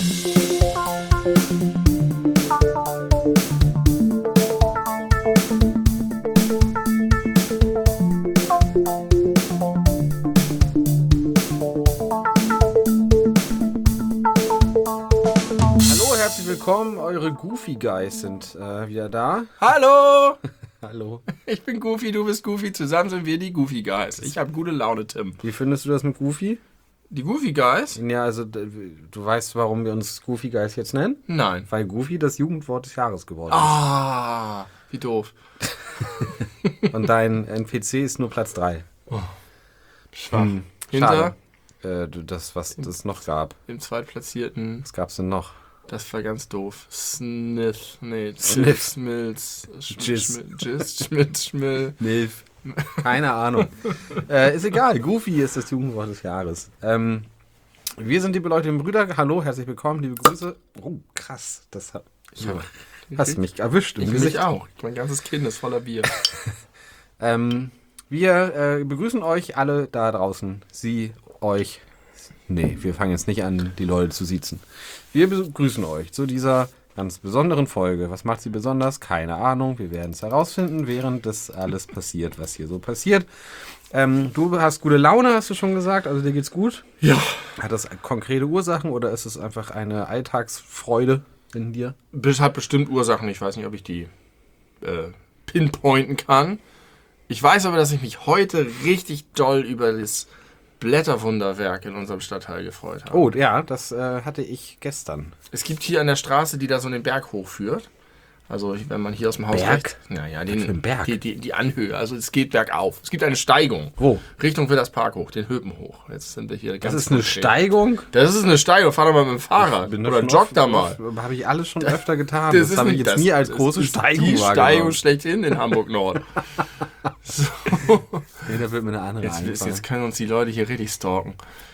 Willkommen, eure Goofy Guys sind wieder da. Hallo! Hallo. Ich bin Goofy, du bist Goofy, zusammen sind wir die Goofy Guys. Ich habe gute Laune, Tim. Wie findest du das mit Goofy? Die Goofy Guys? Ja, also du weißt, warum wir uns Goofy Guys jetzt nennen? Nein. Weil Goofy das Jugendwort des Jahres geworden ist. Ah, wie doof. Und dein NPC ist nur Platz 3. Oh. Schwach. Hinter? Was es noch gab. Im Zweitplatzierten. Was gab's denn noch? Das war ganz doof. Sniff. Nee, Sniff. Smilz. Jizz. Schmill. Milf. Keine Ahnung. Ist egal. Goofy ist das Jugendwort des Jahres. Wir sind die beleuchteten Brüder. Hallo, herzlich willkommen, liebe Grüße. Oh, krass. Das hat... Hast mich erwischt im Gesicht. Ich auch. Mein ganzes Kinn ist voller Bier. Wir begrüßen euch alle da draußen. Sie, euch... Nee, wir fangen jetzt nicht an, die Leute zu siezen. Wir begrüßen euch zu dieser ganz besonderen Folge. Was macht sie besonders? Keine Ahnung. Wir werden es herausfinden, während das alles passiert, was hier so passiert. Du hast gute Laune, hast du schon gesagt. Also dir geht's gut? Ja. Hat das konkrete Ursachen oder ist es einfach eine Alltagsfreude in dir? Das hat bestimmt Ursachen. Ich weiß nicht, ob ich die pinpointen kann. Ich weiß aber, dass ich mich heute richtig doll über das Blätterwunderwerk in unserem Stadtteil gefreut habe. Oh, ja, das hatte ich gestern. Es gibt hier an der Straße, die da so den Berg hochführt. Also wenn man hier aus dem Haus Berg? Naja, den Berg? Die Anhöhe. Also es geht bergauf. Es gibt eine Steigung. Wo? Richtung für das Park hoch, den Höpen hoch. Jetzt sind wir hier ganz Das ist eine Steigung? Das ist eine Steigung. Fahr doch mal mit dem Fahrrad. Oder jogg da mal. Habe ich alles schon öfter getan. Das habe ich jetzt nie als große Steigung wahrgenommen. Die Steigung schlechthin in Hamburg-Nord. So. Nee, da wird mir eine andere Jetzt können uns die Leute hier richtig stalken.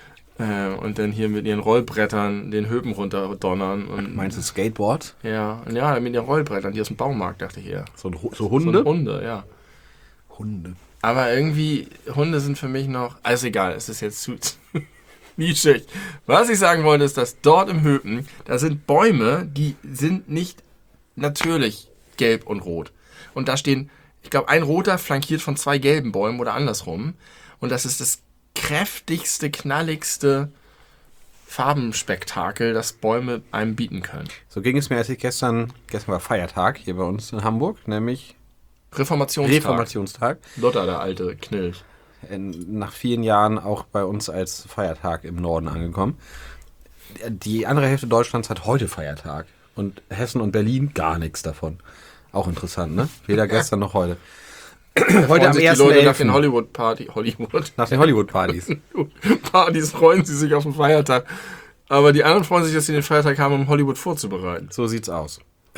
Und dann hier mit ihren Rollbrettern den Höpen runterdonnern. Und meinst du Skateboard? Ja, mit ihren Rollbrettern, die aus dem Baumarkt, dachte ich eher. So Hunde? So Hunde, ja. Hunde. Aber irgendwie, Hunde sind für mich noch... Also egal, es ist jetzt zu nischig. Was ich sagen wollte, ist, dass dort im Höpen, da sind Bäume, die sind nicht natürlich gelb und rot. Und da stehen, ich glaube, ein roter flankiert von 2 gelben Bäumen oder andersrum. Und das ist das kräftigste, knalligste Farbenspektakel, das Bäume einem bieten können. So ging es mir, als ich gestern war Feiertag hier bei uns in Hamburg, nämlich Reformationstag. Luther, der alte Knilch. Nach vielen Jahren auch bei uns als Feiertag im Norden angekommen. Die andere Hälfte Deutschlands hat heute Feiertag und Hessen und Berlin gar nichts davon. Auch interessant, ne? Weder gestern noch heute. Heute am 1.11. Die Leute nach den Nach den Hollywood-Partys. Partys freuen sie sich auf den Feiertag. Aber die anderen freuen sich, dass sie den Feiertag haben, um Hollywood vorzubereiten. So sieht's aus.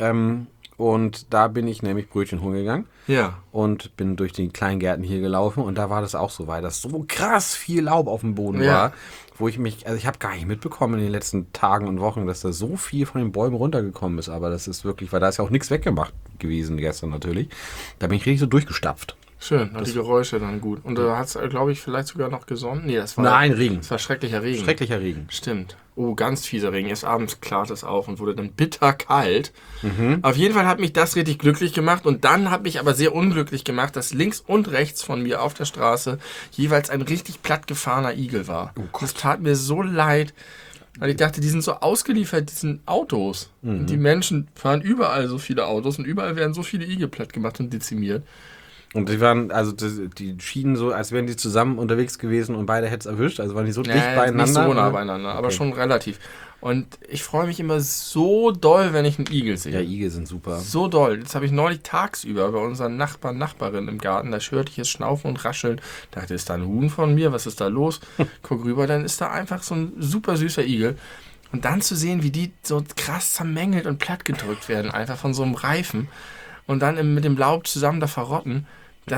Und da bin ich nämlich Brötchen holen gegangen. Ja. Und bin durch die Kleingärten hier gelaufen. Und da war das auch so, weil das so krass viel Laub auf dem Boden war. Wo ich ich habe gar nicht mitbekommen in den letzten Tagen und Wochen, dass da so viel von den Bäumen runtergekommen ist. Aber das ist wirklich, weil da ist ja auch nichts weggemacht gewesen gestern natürlich. Da bin ich richtig so durchgestapft. Schön, die Geräusche dann gut. Und da hat es, glaube ich, vielleicht sogar noch gesonnen. Nee, das war... Nein, Regen. Das war schrecklicher Regen. Schrecklicher Regen. Stimmt. Oh, ganz fieser Regen. Erst abends klart es auf und wurde dann bitterkalt. Auf jeden Fall hat mich das richtig glücklich gemacht. Und dann hat mich aber sehr unglücklich gemacht, dass links und rechts von mir auf der Straße jeweils ein richtig plattgefahrener Igel war. Oh, das tat mir so leid. Weil ich dachte, die sind so ausgeliefert, diesen Autos. Und die Menschen fahren überall so viele Autos und überall werden so viele Igel platt gemacht und dezimiert. Und die waren, also die schienen so, als wären die zusammen unterwegs gewesen und beide hätten es erwischt. Also waren die so dicht beieinander? Nicht so nah beieinander, aber schon relativ. Und ich freue mich immer so doll, wenn ich einen Igel sehe. Ja, Igel sind super. So doll. Jetzt habe ich neulich tagsüber bei unseren Nachbarin im Garten, da hörte ich es schnaufen und rascheln. Dachte, ist da ein Huhn von mir? Was ist da los? Guck rüber, dann ist da einfach so ein super süßer Igel. Und dann zu sehen, wie die so krass zermängelt und plattgedrückt werden, einfach von so einem Reifen. Und dann mit dem Laub zusammen da verrotten.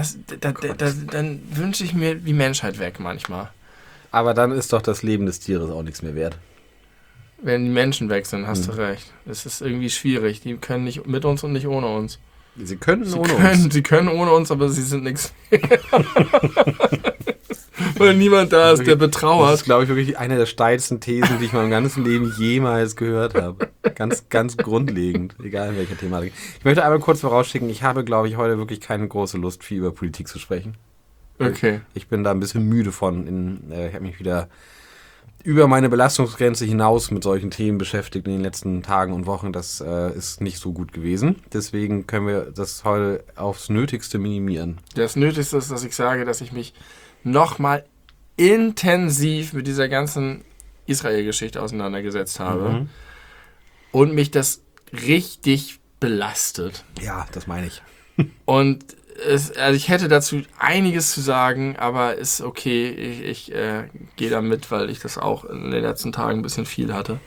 Dann wünsche ich mir die Menschheit weg manchmal. Aber dann ist doch das Leben des Tieres auch nichts mehr wert. Wenn die Menschen weg sind, hast du recht. Es ist irgendwie schwierig. Die können nicht mit uns und nicht ohne uns. Sie können ohne uns. Sie können ohne uns, aber sie sind nichts. Weil niemand da ist, der Das betrauert. ist, glaube ich, wirklich eine der steilsten Thesen, die ich in meinem ganzen Leben jemals gehört habe. Ganz, ganz grundlegend, egal in welcher Thematik. Ich möchte einmal kurz vorausschicken, ich habe, glaube ich, heute wirklich keine große Lust, viel über Politik zu sprechen. Okay. Ich bin da ein bisschen müde von. Ich habe mich wieder über meine Belastungsgrenze hinaus mit solchen Themen beschäftigt in den letzten Tagen und Wochen. Das ist nicht so gut gewesen. Deswegen können wir das heute aufs Nötigste minimieren. Das Nötigste ist, dass ich sage, dass ich mich nochmal intensiv mit dieser ganzen Israel-Geschichte auseinandergesetzt habe und mich das richtig belastet. Ja, das meine ich. Und also ich hätte dazu einiges zu sagen, aber ist okay, ich gehe da mit, weil ich das auch in den letzten Tagen ein bisschen viel hatte.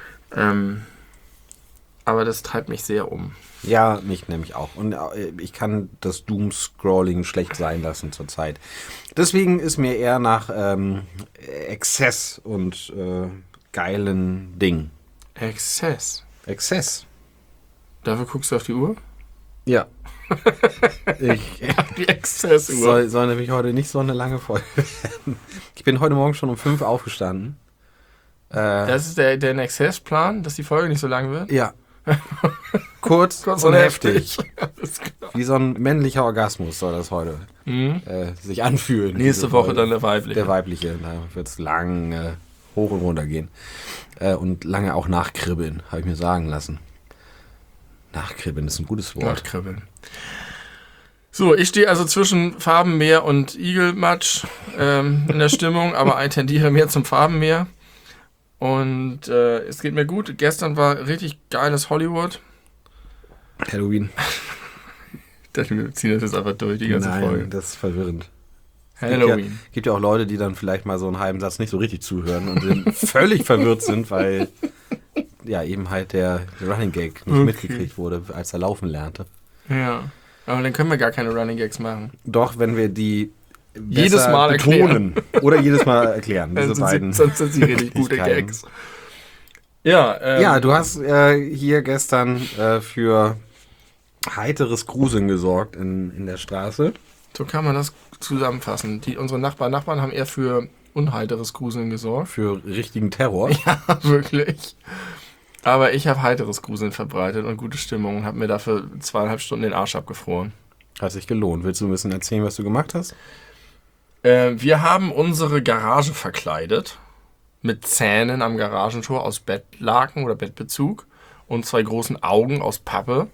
Aber das treibt mich sehr um. Ja, mich nämlich auch. Und ich kann das Doom-Scrolling schlecht sein lassen zurzeit. Deswegen ist mir eher nach Exzess und geilen Dingen. Exzess? Exzess? Dafür guckst du auf die Uhr? Ja. Die Exzessuhr. Soll nämlich heute nicht so eine lange Folge werden. Ich bin heute Morgen schon um 5 aufgestanden. Das ist der Exzessplan, dass die Folge nicht so lang wird? Ja. Kurz und heftig. Wie so ein männlicher Orgasmus soll das heute sich anfühlen. Nächste Woche dann der weibliche. Der weibliche. Da wird es lang hoch und runter gehen. Und lange auch nachkribbeln, habe ich mir sagen lassen. Nachkribbeln ist ein gutes Wort. Nachkribbeln. So, ich stehe also zwischen Farbenmeer und Igelmatsch in der Stimmung, aber ich tendiere mehr zum Farbenmeer. Und es geht mir gut. Gestern war richtig geiles Hollywood. Halloween. Wir ziehen das jetzt einfach durch, die ganze Folge. Nein, das ist verwirrend. Halloween. Gibt ja auch Leute, die dann vielleicht mal so einen halben Satz nicht so richtig zuhören und dann völlig verwirrt sind, weil ja eben halt der Running Gag nicht mitgekriegt wurde, als er laufen lernte. Ja, aber dann können wir gar keine Running Gags machen. Doch, wenn wir die jedes Mal betonen oder jedes Mal erklären. Diese beiden. Sonst sind sie richtig gute Gags. Ja, ja, du hast hier gestern für heiteres Gruseln gesorgt in der Straße. So kann man das zusammenfassen. Unsere Nachbarn haben eher für unheiteres Gruseln gesorgt. Für richtigen Terror. Ja, wirklich. Aber ich habe heiteres Gruseln verbreitet und gute Stimmung und habe mir dafür 2,5 Stunden den Arsch abgefroren. Hat sich gelohnt. Willst du ein bisschen erzählen, was du gemacht hast? Wir haben unsere Garage verkleidet mit Zähnen am Garagentor aus Bettlaken oder Bettbezug und 2 großen Augen aus Pappe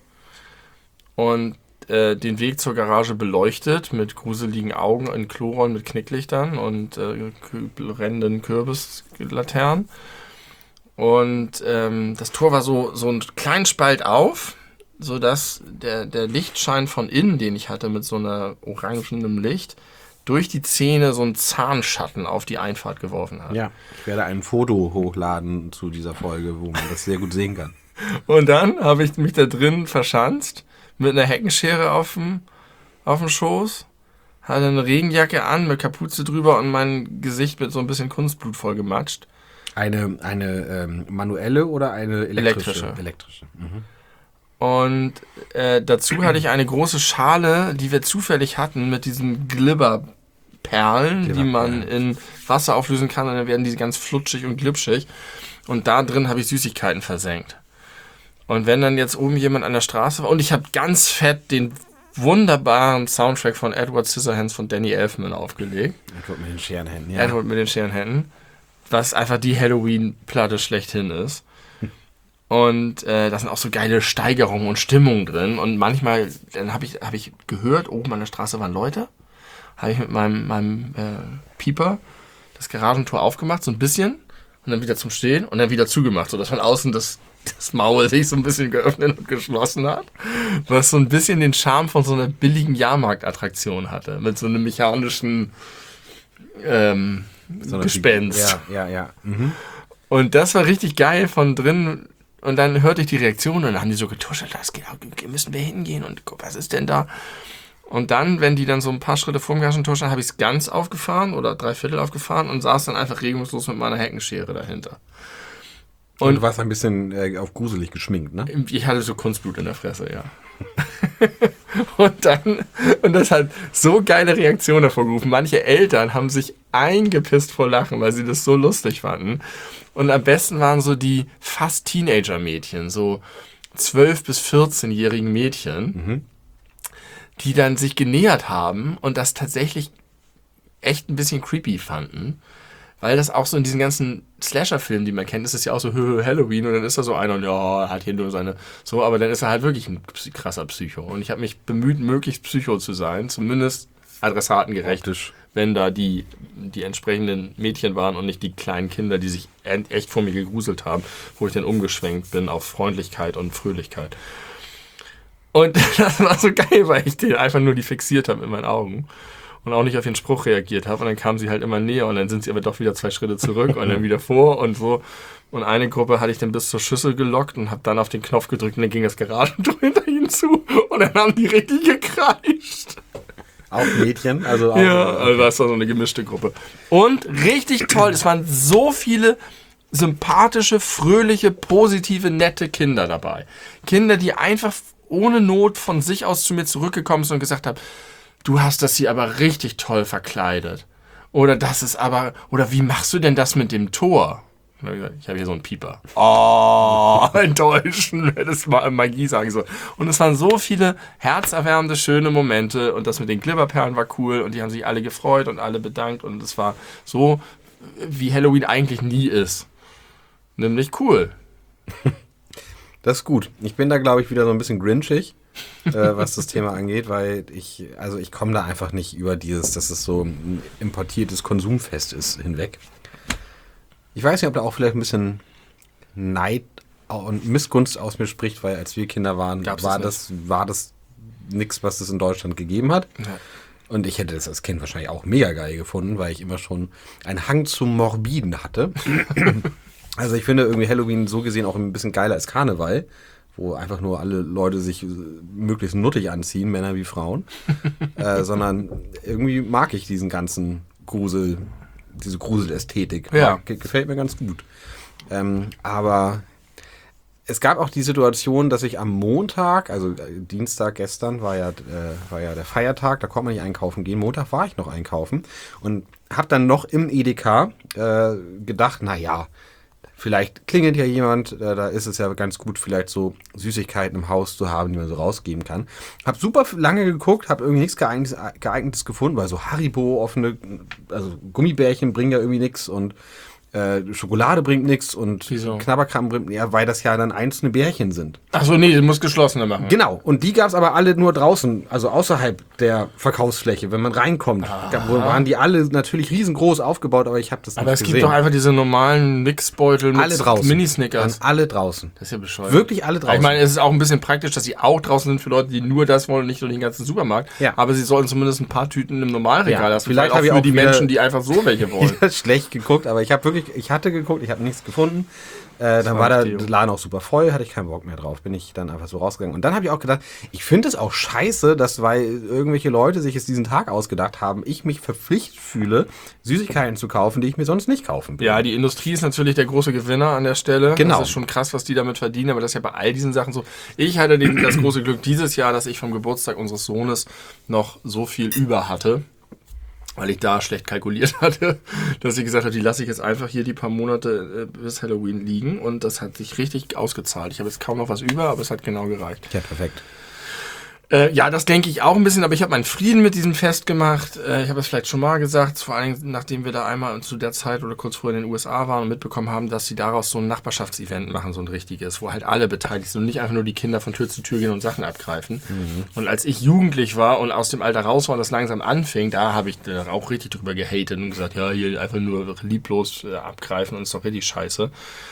und den Weg zur Garage beleuchtet mit gruseligen Augen in Chlorollen mit Knicklichtern und brennenden Kürbislaternen. Und das Tor war so einen kleinen Spalt auf, sodass der Lichtschein von innen, den ich hatte mit so einer orangenem Licht, durch die Zähne so einen Zahnschatten auf die Einfahrt geworfen hat. Ja, ich werde ein Foto hochladen zu dieser Folge, wo man das sehr gut sehen kann. Und dann habe ich mich da drin verschanzt, mit einer Heckenschere auf dem Schoß, hatte eine Regenjacke an, mit Kapuze drüber und mein Gesicht mit so ein bisschen Kunstblut voll gematscht. Eine manuelle oder eine elektrische? Elektrische. Und dazu hatte ich eine große Schale, die wir zufällig hatten, mit diesen Glibberperlen, die man in Wasser auflösen kann und dann werden die ganz flutschig und glitschig. Und da drin habe ich Süßigkeiten versenkt. Und wenn dann jetzt oben jemand an der Straße war und ich habe ganz fett den wunderbaren Soundtrack von Edward Scissorhands von Danny Elfman aufgelegt. Edward mit den Scherenhänden, ja. Edward mit den Scherenhänden. Was einfach die Halloween-Platte schlechthin ist. Und da sind auch so geile Steigerungen und Stimmungen drin. Und manchmal, dann hab ich gehört, oben an der Straße waren Leute. Habe ich mit meinem Pieper das Garagentor aufgemacht, so ein bisschen. Und dann wieder zum Stehen und dann wieder zugemacht, sodass von außen das Maul sich so ein bisschen geöffnet und geschlossen hat. Was so ein bisschen den Charme von so einer billigen Jahrmarktattraktion hatte. Mit so einem mechanischen Gespenst. Ja. Und das war richtig geil von drin. Und dann hörte ich die Reaktion und dann haben die so getuschelt, müssen wir hingehen und was ist denn da? Und dann, wenn die dann so ein paar Schritte vor dem Garagentor standen, habe ich es ganz aufgefahren oder 3/4 aufgefahren und saß dann einfach regungslos mit meiner Heckenschere dahinter. Und du warst ein bisschen auf gruselig geschminkt, ne? Ich hatte so Kunstblut in der Fresse, ja. Und das hat so geile Reaktionen hervorgerufen. Manche Eltern haben sich eingepisst vor Lachen, weil sie das so lustig fanden. Und am besten waren so die fast Teenager-Mädchen, so 12- bis 14-jährigen Mädchen, die dann sich genähert haben und das tatsächlich echt ein bisschen creepy fanden. Weil das auch so in diesen ganzen Slasher-Filmen, die man kennt, ist es ja auch so Halloween und dann ist da so einer und ja, hat hier nur seine, so, aber dann ist er halt wirklich ein krasser Psycho. Und ich habe mich bemüht, möglichst Psycho zu sein, zumindest adressatengerecht, wenn da die entsprechenden Mädchen waren und nicht die kleinen Kinder, die sich echt vor mir gegruselt haben, wo ich dann umgeschwenkt bin auf Freundlichkeit und Fröhlichkeit. Und das war so geil, weil ich den einfach nur die fixiert habe in meinen Augen. Und auch nicht auf den Spruch reagiert habe. Und dann kamen sie halt immer näher und dann sind sie aber doch wieder 2 Schritte zurück und dann wieder vor und so. Und eine Gruppe hatte ich dann bis zur Schüssel gelockt und habe dann auf den Knopf gedrückt und dann ging das Garagentor hinter ihnen zu und dann haben die richtig gekreischt. Auch Mädchen? Also auch, ja, also das war so eine gemischte Gruppe. Und richtig toll, es waren so viele sympathische, fröhliche, positive, nette Kinder dabei. Kinder, die einfach ohne Not von sich aus zu mir zurückgekommen sind und gesagt haben, du hast das hier aber richtig toll verkleidet. Oder das ist aber, oder wie machst du denn das mit dem Tor? Ich habe hier so einen Pieper. Oh, enttäuschen, hätte es mal Magie sagen sollen. Und es waren so viele herzerwärmende, schöne Momente und das mit den Glibberperlen war cool und die haben sich alle gefreut und alle bedankt und es war so, wie Halloween eigentlich nie ist. Nämlich cool. Das ist gut. Ich bin da, glaube ich, wieder so ein bisschen grinchig, was das Thema angeht, weil ich komme da einfach nicht über dieses, dass es so ein importiertes Konsumfest ist, hinweg. Ich weiß nicht, ob da auch vielleicht ein bisschen Neid und Missgunst aus mir spricht, weil als wir Kinder waren, war das nichts, was es in Deutschland gegeben hat. Ja. Und ich hätte das als Kind wahrscheinlich auch mega geil gefunden, weil ich immer schon einen Hang zum Morbiden hatte. Also ich finde irgendwie Halloween so gesehen auch ein bisschen geiler als Karneval, wo einfach nur alle Leute sich möglichst nuttig anziehen, Männer wie Frauen. Sondern irgendwie mag ich diesen ganzen diese Gruselästhetik. Ja. Gefällt mir ganz gut. Aber es gab auch die Situation, dass ich am Montag, also Dienstag gestern war ja der Feiertag, da konnte man nicht einkaufen gehen. Montag war ich noch einkaufen und habe dann noch im Edeka gedacht, naja, vielleicht klingelt ja jemand, da ist es ja ganz gut, vielleicht so Süßigkeiten im Haus zu haben, die man so rausgeben kann. Hab super lange geguckt, hab irgendwie nichts Geeignetes gefunden, weil so Haribo offene, also Gummibärchen bringen ja irgendwie nichts und Schokolade bringt nichts und Wieso? Knabberkram bringt, ja, weil das ja dann einzelne Bärchen sind. Achso, nee, du musst geschlossene machen. Genau, und die gab es aber alle nur draußen, also außerhalb der Verkaufsfläche, wenn man reinkommt. Waren die alle natürlich riesengroß aufgebaut, aber ich habe das nicht gesehen. Aber es gibt doch einfach diese normalen Mixbeutel mit alle draußen. Mini-Snickers. Alle draußen. Das ist ja bescheuert. Wirklich alle draußen. Ich meine, es ist auch ein bisschen praktisch, dass sie auch draußen sind für Leute, die nur das wollen und nicht nur den ganzen Supermarkt. Ja. Aber sie sollten zumindest ein paar Tüten im Normalregal lassen. Vielleicht auch habe ich für auch die wieder Menschen, die einfach so welche wollen. schlecht geguckt, aber ich hatte geguckt, ich habe nichts gefunden. Dann war der Laden auch super voll, hatte ich keinen Bock mehr drauf. Bin ich dann einfach so rausgegangen. Und dann habe ich auch gedacht, ich finde es auch scheiße, dass, weil irgendwelche Leute sich jetzt diesen Tag ausgedacht haben, ich mich verpflichtet fühle, Süßigkeiten zu kaufen, die ich mir sonst nicht kaufen will. Ja, die Industrie ist natürlich der große Gewinner an der Stelle. Genau. Das ist schon krass, was die damit verdienen, aber das ist ja bei all diesen Sachen so. Ich hatte das große Glück dieses Jahr, dass ich vom Geburtstag unseres Sohnes noch so viel über hatte, weil ich da schlecht kalkuliert hatte, dass ich gesagt habe, die lasse ich jetzt einfach hier die paar Monate bis Halloween liegen und das hat sich richtig ausgezahlt. Ich habe jetzt kaum noch was über, aber es hat genau gereicht. Ja, perfekt. Ja, das denke ich auch ein bisschen, aber ich habe meinen Frieden mit diesem Fest gemacht. Ich habe es vielleicht schon mal gesagt, vor allem nachdem wir da einmal zu der Zeit oder kurz vorher in den USA waren und mitbekommen haben, dass sie daraus so ein Nachbarschaftsevent machen, so ein richtiges, wo halt alle beteiligt sind und nicht einfach nur die Kinder von Tür zu Tür gehen und Sachen abgreifen. Mhm. Und als ich jugendlich war und aus dem Alter raus war und das langsam anfing, da habe ich auch richtig drüber gehatet und gesagt, ja, hier einfach nur lieblos abgreifen und ist doch richtig scheiße.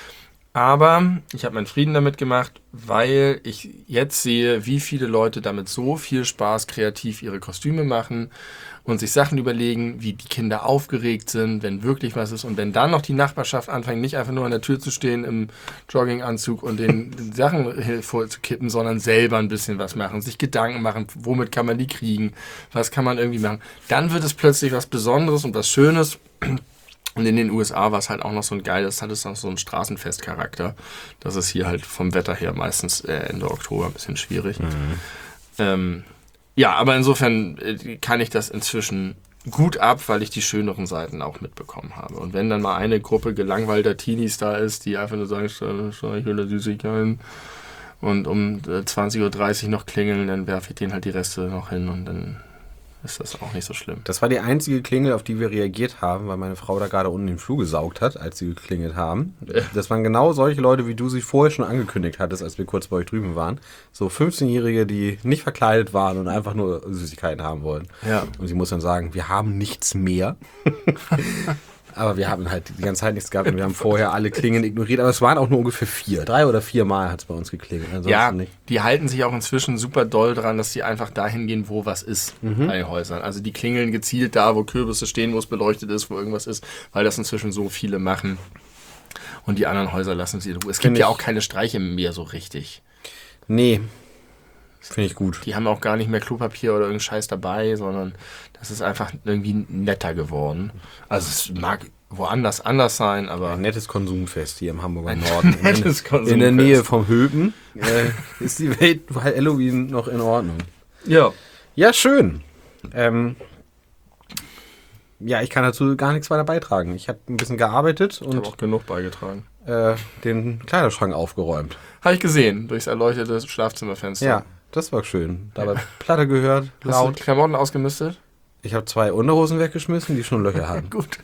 Aber ich habe meinen Frieden damit gemacht, weil ich jetzt sehe, wie viele Leute damit so viel Spaß kreativ ihre Kostüme machen und sich Sachen überlegen, wie die Kinder aufgeregt sind, wenn wirklich was ist. Und wenn dann noch die Nachbarschaft anfängt, nicht einfach nur an der Tür zu stehen im Jogginganzug und den Sachen vorzukippen, sondern selber ein bisschen was machen, sich Gedanken machen, womit kann man die kriegen, was kann man irgendwie machen. Dann wird es plötzlich was Besonderes und was Schönes. Und in den USA war es halt auch noch so ein geiles, hat es noch so einen Straßenfestcharakter. Das ist hier halt vom Wetter her meistens Ende Oktober ein bisschen schwierig. Mhm. Ja, aber insofern kann ich das inzwischen gut ab, weil ich die schöneren Seiten auch mitbekommen habe. Und wenn dann mal eine Gruppe gelangweilter Teenies da ist, die einfach nur sagen, ich will Süßigkeiten und um 20.30 Uhr noch klingeln, dann werfe ich denen halt die Reste noch hin und dann ist das auch nicht so schlimm. Das war die einzige Klingel, auf die wir reagiert haben, weil meine Frau da gerade unten den Flur gesaugt hat, als sie geklingelt haben. Das waren genau solche Leute, wie du sie vorher schon angekündigt hattest, als wir kurz bei euch drüben waren. So 15-Jährige, die nicht verkleidet waren und einfach nur Süßigkeiten haben wollen. Ja. Und sie muss dann sagen, wir haben nichts mehr. Aber wir haben halt die ganze Zeit nichts gehabt und wir haben vorher alle Klingeln ignoriert. Aber es waren auch nur ungefähr 3 oder 4 Mal hat es bei uns geklingelt. Ansonsten Ja, nicht. die halten sich auch inzwischen super doll dran, dass sie einfach dahin gehen, wo was ist bei den Häusern. Also die klingeln gezielt da, wo Kürbisse stehen, wo es beleuchtet ist, wo irgendwas ist, weil das inzwischen so viele machen. Und die anderen Häuser lassen sie in Ruhe. Es gibt ja auch keine Streiche mehr so richtig. Nee, finde ich gut. Die haben auch gar nicht mehr Klopapier oder irgendeinen Scheiß dabei, sondern das ist einfach irgendwie netter geworden. Also es mag woanders anders sein, aber... Ein nettes Konsumfest hier im Hamburger Norden. nettes Konsumfest. In der Nähe vom Höpen ist die Welt bei Halloween noch in Ordnung. Ja. Ja, schön. Ja, ich kann dazu gar nichts weiter beitragen. Ich habe ein bisschen gearbeitet Ich habe und auch genug beigetragen. den Kleiderschrank aufgeräumt. Habe ich gesehen, durchs erleuchtete Schlafzimmerfenster. Ja, das war schön. Dabei Platte gehört, Hast du laut. Klamotten ausgemistet? Ich habe 2 Unterhosen weggeschmissen, die schon Löcher hatten. Gut.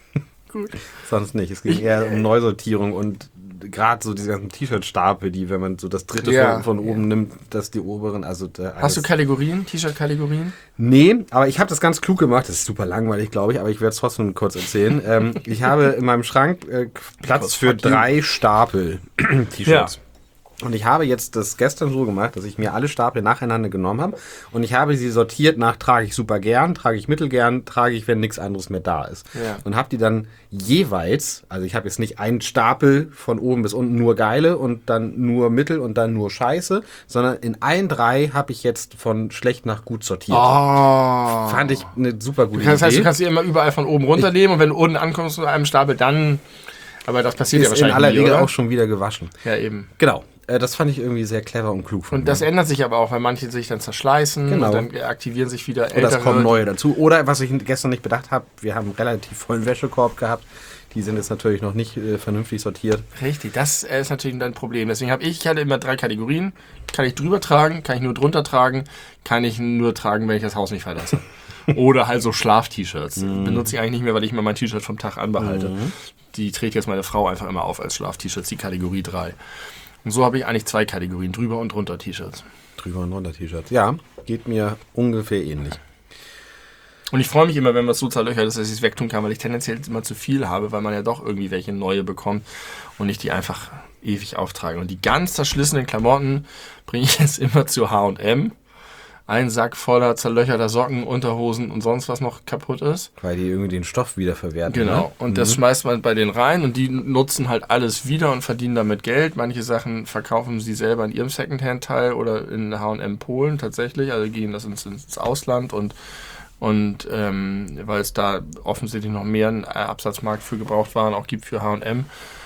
Sonst nicht. Es ging eher um Neusortierung und gerade so diese ganzen T-Shirt-Stapel, die, wenn man so das dritte von oben nimmt, dass die oberen, also... Hast du Kategorien, T-Shirt-Kategorien? Nee, aber ich habe das ganz klug gemacht. Das ist super langweilig, glaube ich, aber ich werde es trotzdem kurz erzählen. Ich habe in meinem Schrank Platz für 3 Stapel T-Shirts. Ja. Und ich habe jetzt das gestern so gemacht, dass ich mir alle Stapel nacheinander genommen habe und ich habe sie sortiert nach trage ich super gern, trage ich mittelgern, trage ich, wenn nichts anderes mehr da ist. Ja. Und habe die dann jeweils, also ich habe jetzt nicht einen Stapel von oben bis unten nur geile und dann nur mittel und dann nur scheiße, sondern in allen 3 habe ich jetzt von schlecht nach gut sortiert. Oh. Fand ich eine super gute Das heißt, Idee. du kannst sie immer überall von oben runternehmen und wenn du unten ankommst zu einem Stapel, dann... Aber das passiert ja Ist wahrscheinlich in aller nie, Regel oder? auch schon wieder gewaschen. Ja, eben. Genau. Das fand ich irgendwie sehr clever und klug von Und das mir. ändert sich aber auch, weil manche sich dann zerschleißen Genau. und dann aktivieren sich wieder Oder ältere. es kommen neue dazu. Oder was ich gestern nicht bedacht habe, wir haben einen relativ vollen Wäschekorb gehabt. Die sind jetzt natürlich noch nicht vernünftig sortiert. Richtig, das ist natürlich dein Problem. Deswegen habe ich hatte immer 3 Kategorien. Kann ich drüber tragen, kann ich nur drunter tragen, kann ich nur tragen, wenn ich das Haus nicht verlasse. Oder halt so Schlaf-T-Shirts. Benutze ich eigentlich nicht mehr, weil ich immer mein T-Shirt vom Tag anbehalte. Die trägt jetzt meine Frau einfach immer auf als Schlaf-T-Shirts, die Kategorie 3. Und so habe ich eigentlich 2 Kategorien, drüber und drunter T-Shirts. Drüber und runter T-Shirts. Ja, geht mir ungefähr ähnlich. Und ich freue mich immer, wenn man es so zerlöchert ist, dass ich es wegtun kann, weil ich tendenziell immer zu viel habe, weil man ja doch irgendwie welche neue bekommt und ich die einfach ewig auftrage. Und die ganz zerschlissenen Klamotten bringe ich jetzt immer zu H&M. Ein Sack voller zerlöcherter Socken, Unterhosen und sonst was noch kaputt ist. Weil die irgendwie den Stoff wiederverwerten. Genau. Ne? Und das schmeißt man bei denen rein und die nutzen halt alles wieder und verdienen damit Geld. Manche Sachen verkaufen sie selber in ihrem Secondhand-Teil oder in H&M Polen tatsächlich. Also gehen das ins Ausland und weil es da offensichtlich noch mehr einen Absatzmarkt für Gebrauchtwaren auch gibt für H&M.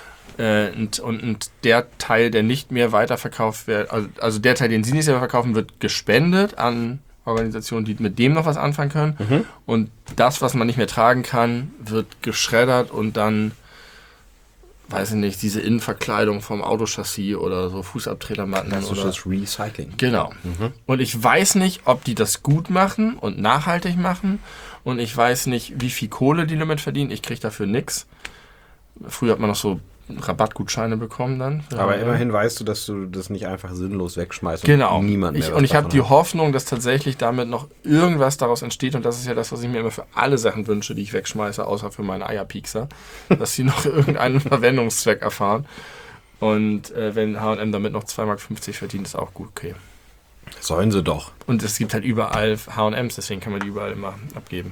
Und der Teil, der nicht mehr weiterverkauft wird, also der Teil, den sie nicht selber verkaufen, wird gespendet an Organisationen, die mit dem noch was anfangen können. Und das, was man nicht mehr tragen kann, wird geschreddert und dann, weiß ich nicht, diese Innenverkleidung vom Autochassis oder so Fußabtretermatten. Das ist oder das Recycling. Genau. Und ich weiß nicht, ob die das gut machen und nachhaltig machen. Und ich weiß nicht, wie viel Kohle die damit verdienen. Ich kriege dafür nichts. Früher hat man noch so Rabattgutscheine bekommen dann. Aber immerhin weißt du, dass du das nicht einfach sinnlos wegschmeißt. Genau. Und niemand mehr Und ich habe die hat. Hoffnung, dass tatsächlich damit noch irgendwas daraus entsteht. Und das ist ja das, was ich mir immer für alle Sachen wünsche, die ich wegschmeiße, außer für meine Eierpiekser. Dass sie noch irgendeinen Verwendungszweck erfahren. Und wenn H&M damit noch 2,50 Mark verdient, ist auch gut, okay. Sollen sie doch. Und es gibt halt überall H&Ms, deswegen kann man die überall immer abgeben.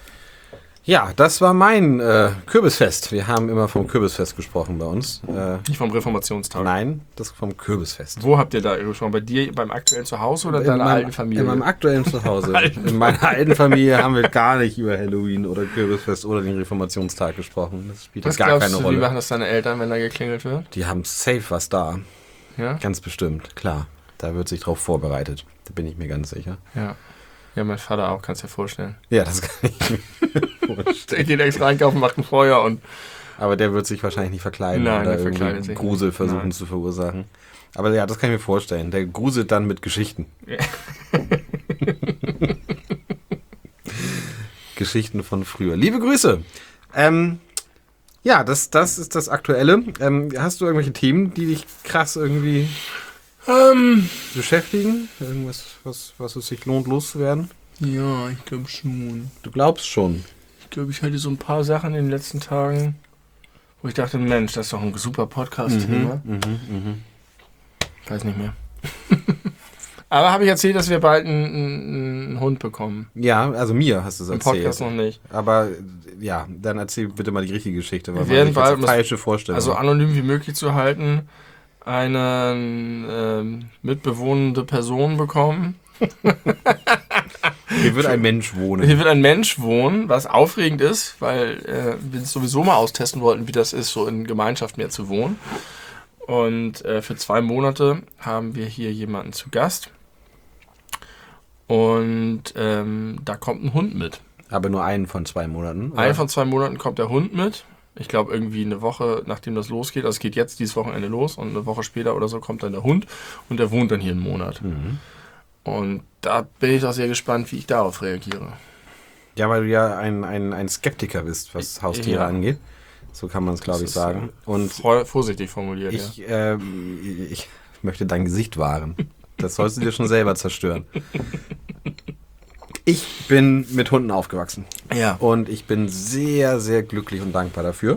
Ja, das war mein Kürbisfest. Wir haben immer vom Kürbisfest gesprochen bei uns. Nicht vom Reformationstag. Nein, das vom Kürbisfest. Wo habt ihr da gesprochen? Bei dir beim aktuellen Zuhause oder in deiner alten Familie? In meinem aktuellen Zuhause. In meiner alten Familie haben wir gar nicht über Halloween oder Kürbisfest oder den Reformationstag gesprochen. Das spielt Was gar glaubst keine du, Rolle. wie machen das deine Eltern, wenn da geklingelt wird? Die haben safe was da. Ja? Ganz bestimmt, klar. Da wird sich drauf vorbereitet. Da bin ich mir ganz sicher. Ja. Ja, mein Vater auch, kannst du dir vorstellen. Ja, das kann ich mir vorstellen. Der geht extra einkaufen, macht ein Feuer und... Aber der wird sich wahrscheinlich nicht verkleiden Nein, oder der verkleidet irgendwie sich Grusel nicht. versuchen Nein. zu verursachen. Aber ja, das kann ich mir vorstellen. Der gruselt dann mit Geschichten. Ja. Geschichten von früher. Liebe Grüße. Ja, das ist das Aktuelle. Hast du irgendwelche Themen, die dich krass irgendwie beschäftigen? Irgendwas, was es sich lohnt, loszuwerden? Ja, ich glaube schon. Du glaubst schon. Ich glaube, ich hatte so ein paar Sachen in den letzten Tagen, wo ich dachte, Mensch, das ist doch ein super Podcast-Thema. Ich weiß nicht mehr. Aber habe ich erzählt, dass wir bald einen Hund bekommen? Ja, also mir hast du es Im erzählt. Podcast noch nicht. Aber ja, dann erzähl bitte mal die richtige Geschichte, weil Wir werden man sich jetzt bald- eine falsche Vorstellung. Also anonym wie möglich zu halten, eine mitbewohnende Person bekommen. hier wird ein Mensch wohnen. Hier wird ein Mensch wohnen, was aufregend ist, weil wir es sowieso mal austesten wollten, wie das ist, so in Gemeinschaft mehr zu wohnen. Und für 2 Monate haben wir hier jemanden zu Gast. Und da kommt ein Hund mit. Aber nur einen von 2 Monaten. oder? Einen von 2 Monaten kommt der Hund mit. Ich glaube, irgendwie eine Woche, nachdem das losgeht. Also es geht jetzt dieses Wochenende los und eine Woche später oder so kommt dann der Hund und der wohnt dann hier einen Monat. Und da bin ich auch sehr gespannt, wie ich darauf reagiere. Ja, weil du ja ein Skeptiker bist, was Haustiere Ja. angeht. So kann man es, glaube ich, ist, sagen. Und Vorsichtig formuliert, ja. ich möchte dein Gesicht wahren. Das sollst du dir schon selber zerstören. Ich bin mit Hunden aufgewachsen. Ja. Und ich bin sehr, sehr glücklich und dankbar dafür.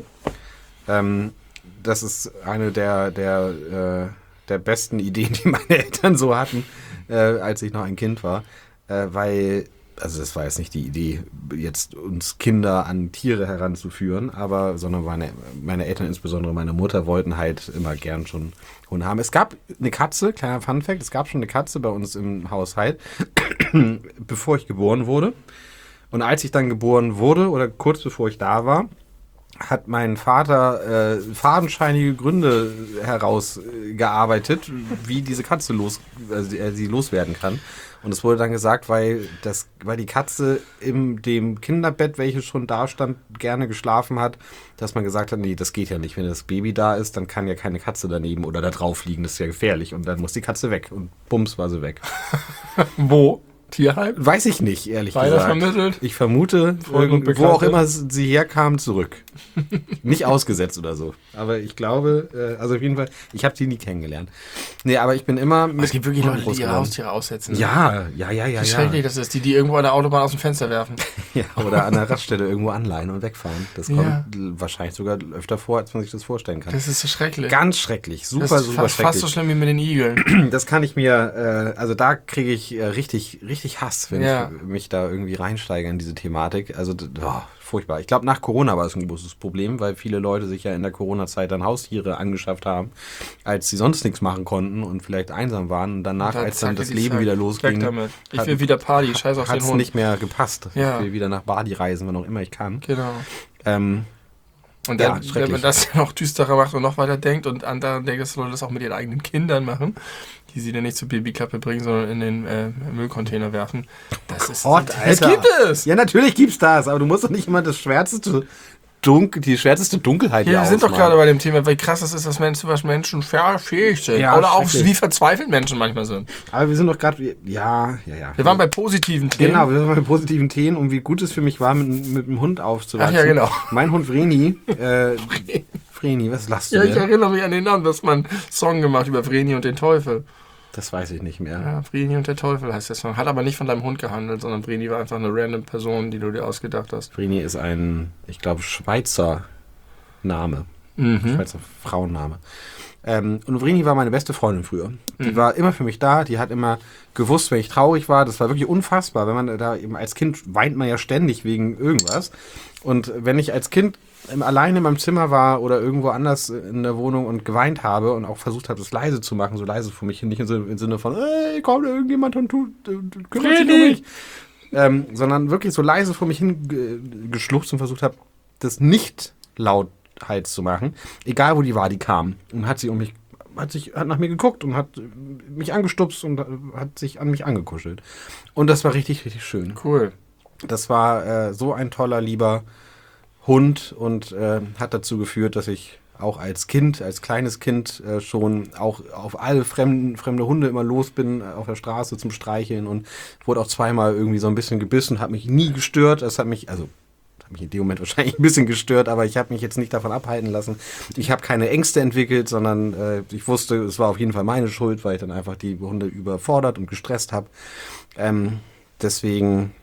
Das ist eine der besten Ideen, die meine Eltern so hatten, als ich noch ein Kind war. Weil, also das war jetzt nicht die Idee, jetzt uns Kinder an Tiere heranzuführen, sondern meine Eltern, insbesondere meine Mutter, wollten halt immer gern schon Hunde haben. Es gab eine Katze, kleiner Funfact, es gab schon eine Katze bei uns im Haushalt, bevor ich geboren wurde. Und als ich dann geboren wurde, oder kurz bevor ich da war, hat mein Vater fadenscheinige Gründe herausgearbeitet, wie diese Katze sie loswerden kann. Und es wurde dann gesagt, weil die Katze in dem Kinderbett, welches schon da stand, gerne geschlafen hat, dass man gesagt hat, nee, das geht ja nicht. Wenn das Baby da ist, dann kann ja keine Katze daneben oder da drauf liegen. Das ist ja gefährlich. Und dann muss die Katze weg. Und bums war sie weg. Wo? Tierheim? Weiß ich nicht, ehrlich Weiter gesagt. vermittelt? Ich vermute, Freunde und wo auch Bekannte. immer sie herkam, zurück. Nicht ausgesetzt oder so. Aber ich glaube, also auf jeden Fall, ich habe sie nie kennengelernt. Nee, aber ich bin immer mit Es gibt wirklich Leute, die groß ihre geworden. Haustiere aussetzen. Ja. Wie schrecklich das ist, die irgendwo an der Autobahn aus dem Fenster werfen. Ja, oder an der Raststelle irgendwo anleihen und wegfahren. Das kommt Ja. wahrscheinlich sogar öfter vor, als man sich das vorstellen kann. Das ist so schrecklich. Ganz schrecklich. Super, das ist super fast schrecklich. so schlimm wie mit den Igeln. Das kann ich mir, also da kriege ich richtig Hass, wenn Ja. ich mich da irgendwie reinsteige in diese Thematik. Also, furchtbar. Ich glaube, nach Corona war es ein großes Problem, weil viele Leute sich ja in der Corona-Zeit dann Haustiere angeschafft haben, als sie sonst nichts machen konnten und vielleicht einsam waren. Und danach, als dann das Leben wieder losging, damit. Ich hat- will wieder Party, scheiß auf hat den es Hund. nicht mehr gepasst. Ja. Ich will wieder nach Bali reisen, wann auch immer ich kann. Genau. Und Ja, dann, schrecklich. wenn man das noch düsterer macht und noch weiter denkt und andere denken, dass Leute das auch mit ihren eigenen Kindern machen, die sie dann nicht zur Babyklappe bringen, sondern in den Müllcontainer werfen. Das ist Gott, das Alter. gibt es! Ja, natürlich gibt's das, aber du musst doch nicht immer die schwärzeste Dunkelheit Ja, hier wir sind doch ausmalen. gerade bei dem Thema, wie krass es ist, dass Menschen fähig sind. Ja, Oder auch schrecklich. wie verzweifelt Menschen manchmal sind. Aber wir sind doch gerade, ja. Wir waren bei positiven Themen. Genau, wir sind bei positiven Themen und wie gut es für mich war, mit dem Hund aufzuwachsen. Ach ja, genau. Mein Hund Vreni, Vreni, was lachst du Ja, ich denn? erinnere mich an den Namen, dass man einen Song gemacht über Vreni und den Teufel. Das weiß ich nicht mehr. Ja, Vreni und der Teufel heißt der Song. Hat aber nicht von deinem Hund gehandelt, sondern Vreni war einfach eine random Person, die du dir ausgedacht hast. Vreni ist ein, ich glaube, Schweizer Name. Schweizer Frauenname. Und Vreni war meine beste Freundin früher. Die war immer für mich da, die hat immer gewusst, wenn ich traurig war. Das war wirklich unfassbar. Wenn man da eben als Kind weint man ja ständig wegen irgendwas. Und wenn ich als Kind alleine in meinem Zimmer war oder irgendwo anders in der Wohnung und geweint habe und auch versucht habe, das leise zu machen, so leise vor mich hin, nicht im Sinne von, ey, kommt irgendjemand und kümmert sich um mich. Sondern wirklich so leise vor mich hin geschluchzt und versucht habe, das nicht lauthals zu machen. Egal, wo die war, die kam und hat sich um mich hat nach mir geguckt und hat mich angestupst und hat sich an mich angekuschelt. Und das war richtig, richtig schön. Cool. Das war so ein toller, lieber Hund und hat dazu geführt, dass ich auch als kleines Kind schon auch auf alle fremde Hunde immer los bin auf der Straße zum Streicheln und wurde auch zweimal irgendwie so ein bisschen gebissen, hat mich nie gestört. Das hat mich in dem Moment wahrscheinlich ein bisschen gestört, aber ich habe mich jetzt nicht davon abhalten lassen. Ich habe keine Ängste entwickelt, sondern ich wusste, es war auf jeden Fall meine Schuld, weil ich dann einfach die Hunde überfordert und gestresst habe. Deswegen